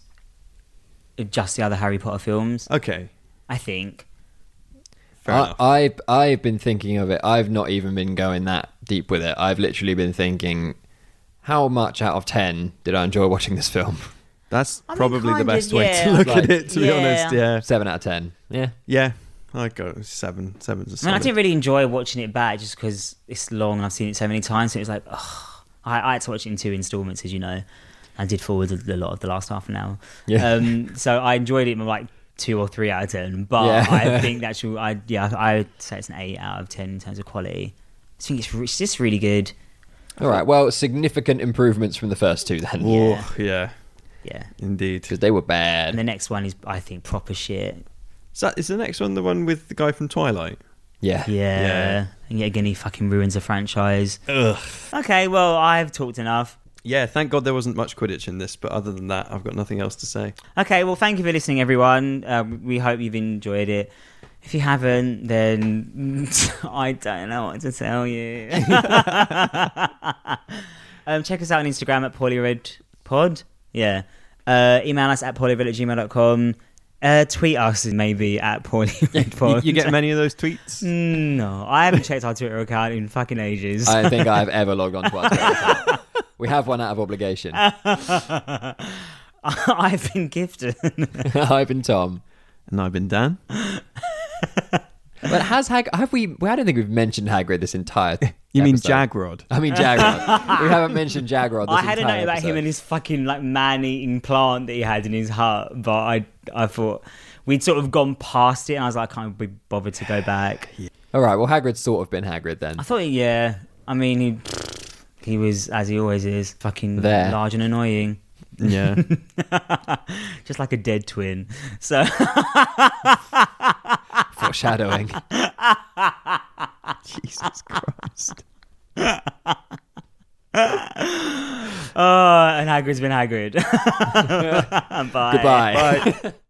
of just the other Harry Potter films. Okay, I think. fair I, enough. I I've been thinking of it. I've not even been going that deep with it. I've literally been thinking, how much out of ten did I enjoy watching this film? That's I mean, probably the kind best of, way yeah. to look Like- at it. To be Yeah. honest, yeah, Seven out of ten. Yeah. yeah. I'd go seven. Seven's a I mean, I solid. didn't really enjoy watching it back just because it's long and I've seen it so many times. So it was like, ugh. I, I had to watch it in two installments, as you know. I did forward a, a lot of the last half an hour. Yeah. Um, so I enjoyed it like two or three out of ten. But Yeah. I think that should, I yeah, I would say it's an eight out of ten in terms of quality. I think it's, re- it's just really good. All right. Well, significant improvements from the first two then, Oh, yeah, Yeah. indeed. because they were And bad. the next one is, I think, proper shit. Is that is the next one the one with the guy from Twilight? Yeah. Yeah. Yeah. And yet again, he fucking ruins the franchise. Ugh. Okay, well, I've talked enough. Yeah, thank God there wasn't much Quidditch in this, but other than that, I've got nothing else to say. Okay, well, thank you for listening, everyone. Uh, we hope you've enjoyed it. If you haven't, then I don't know what to tell you. um, check us out on Instagram at poorlyreadpod. Yeah. Uh, email us at poorlyread at gmail dot com. Uh, tweet us maybe at You, poorlyreadpod. you get many of those tweets? No, I haven't checked our Twitter account in fucking ages. I don't think I've ever logged on to our Twitter account. We have one out of obligation. I've been gifted. I've been Tom. And I've been Dan. But has Hag? Have we? I don't think we've mentioned Hagrid this entire. You mean episode. Jagrod? I mean Jagrod. We haven't mentioned Jagrod. This I had a entire note about him episode. and his fucking like man-eating plant that he had in his hut, but I I thought we'd sort of gone past it, and I was like, I can't be bothered to go back. All right. Well, Hagrid's sort of been Hagrid then. I thought, yeah, I mean, he he was as he always is, fucking There. large and annoying, Yeah. just like a dead twin. So Foreshadowing. Jesus Christ. Oh, and Hagrid's been Hagrid. Bye. Goodbye. Bye.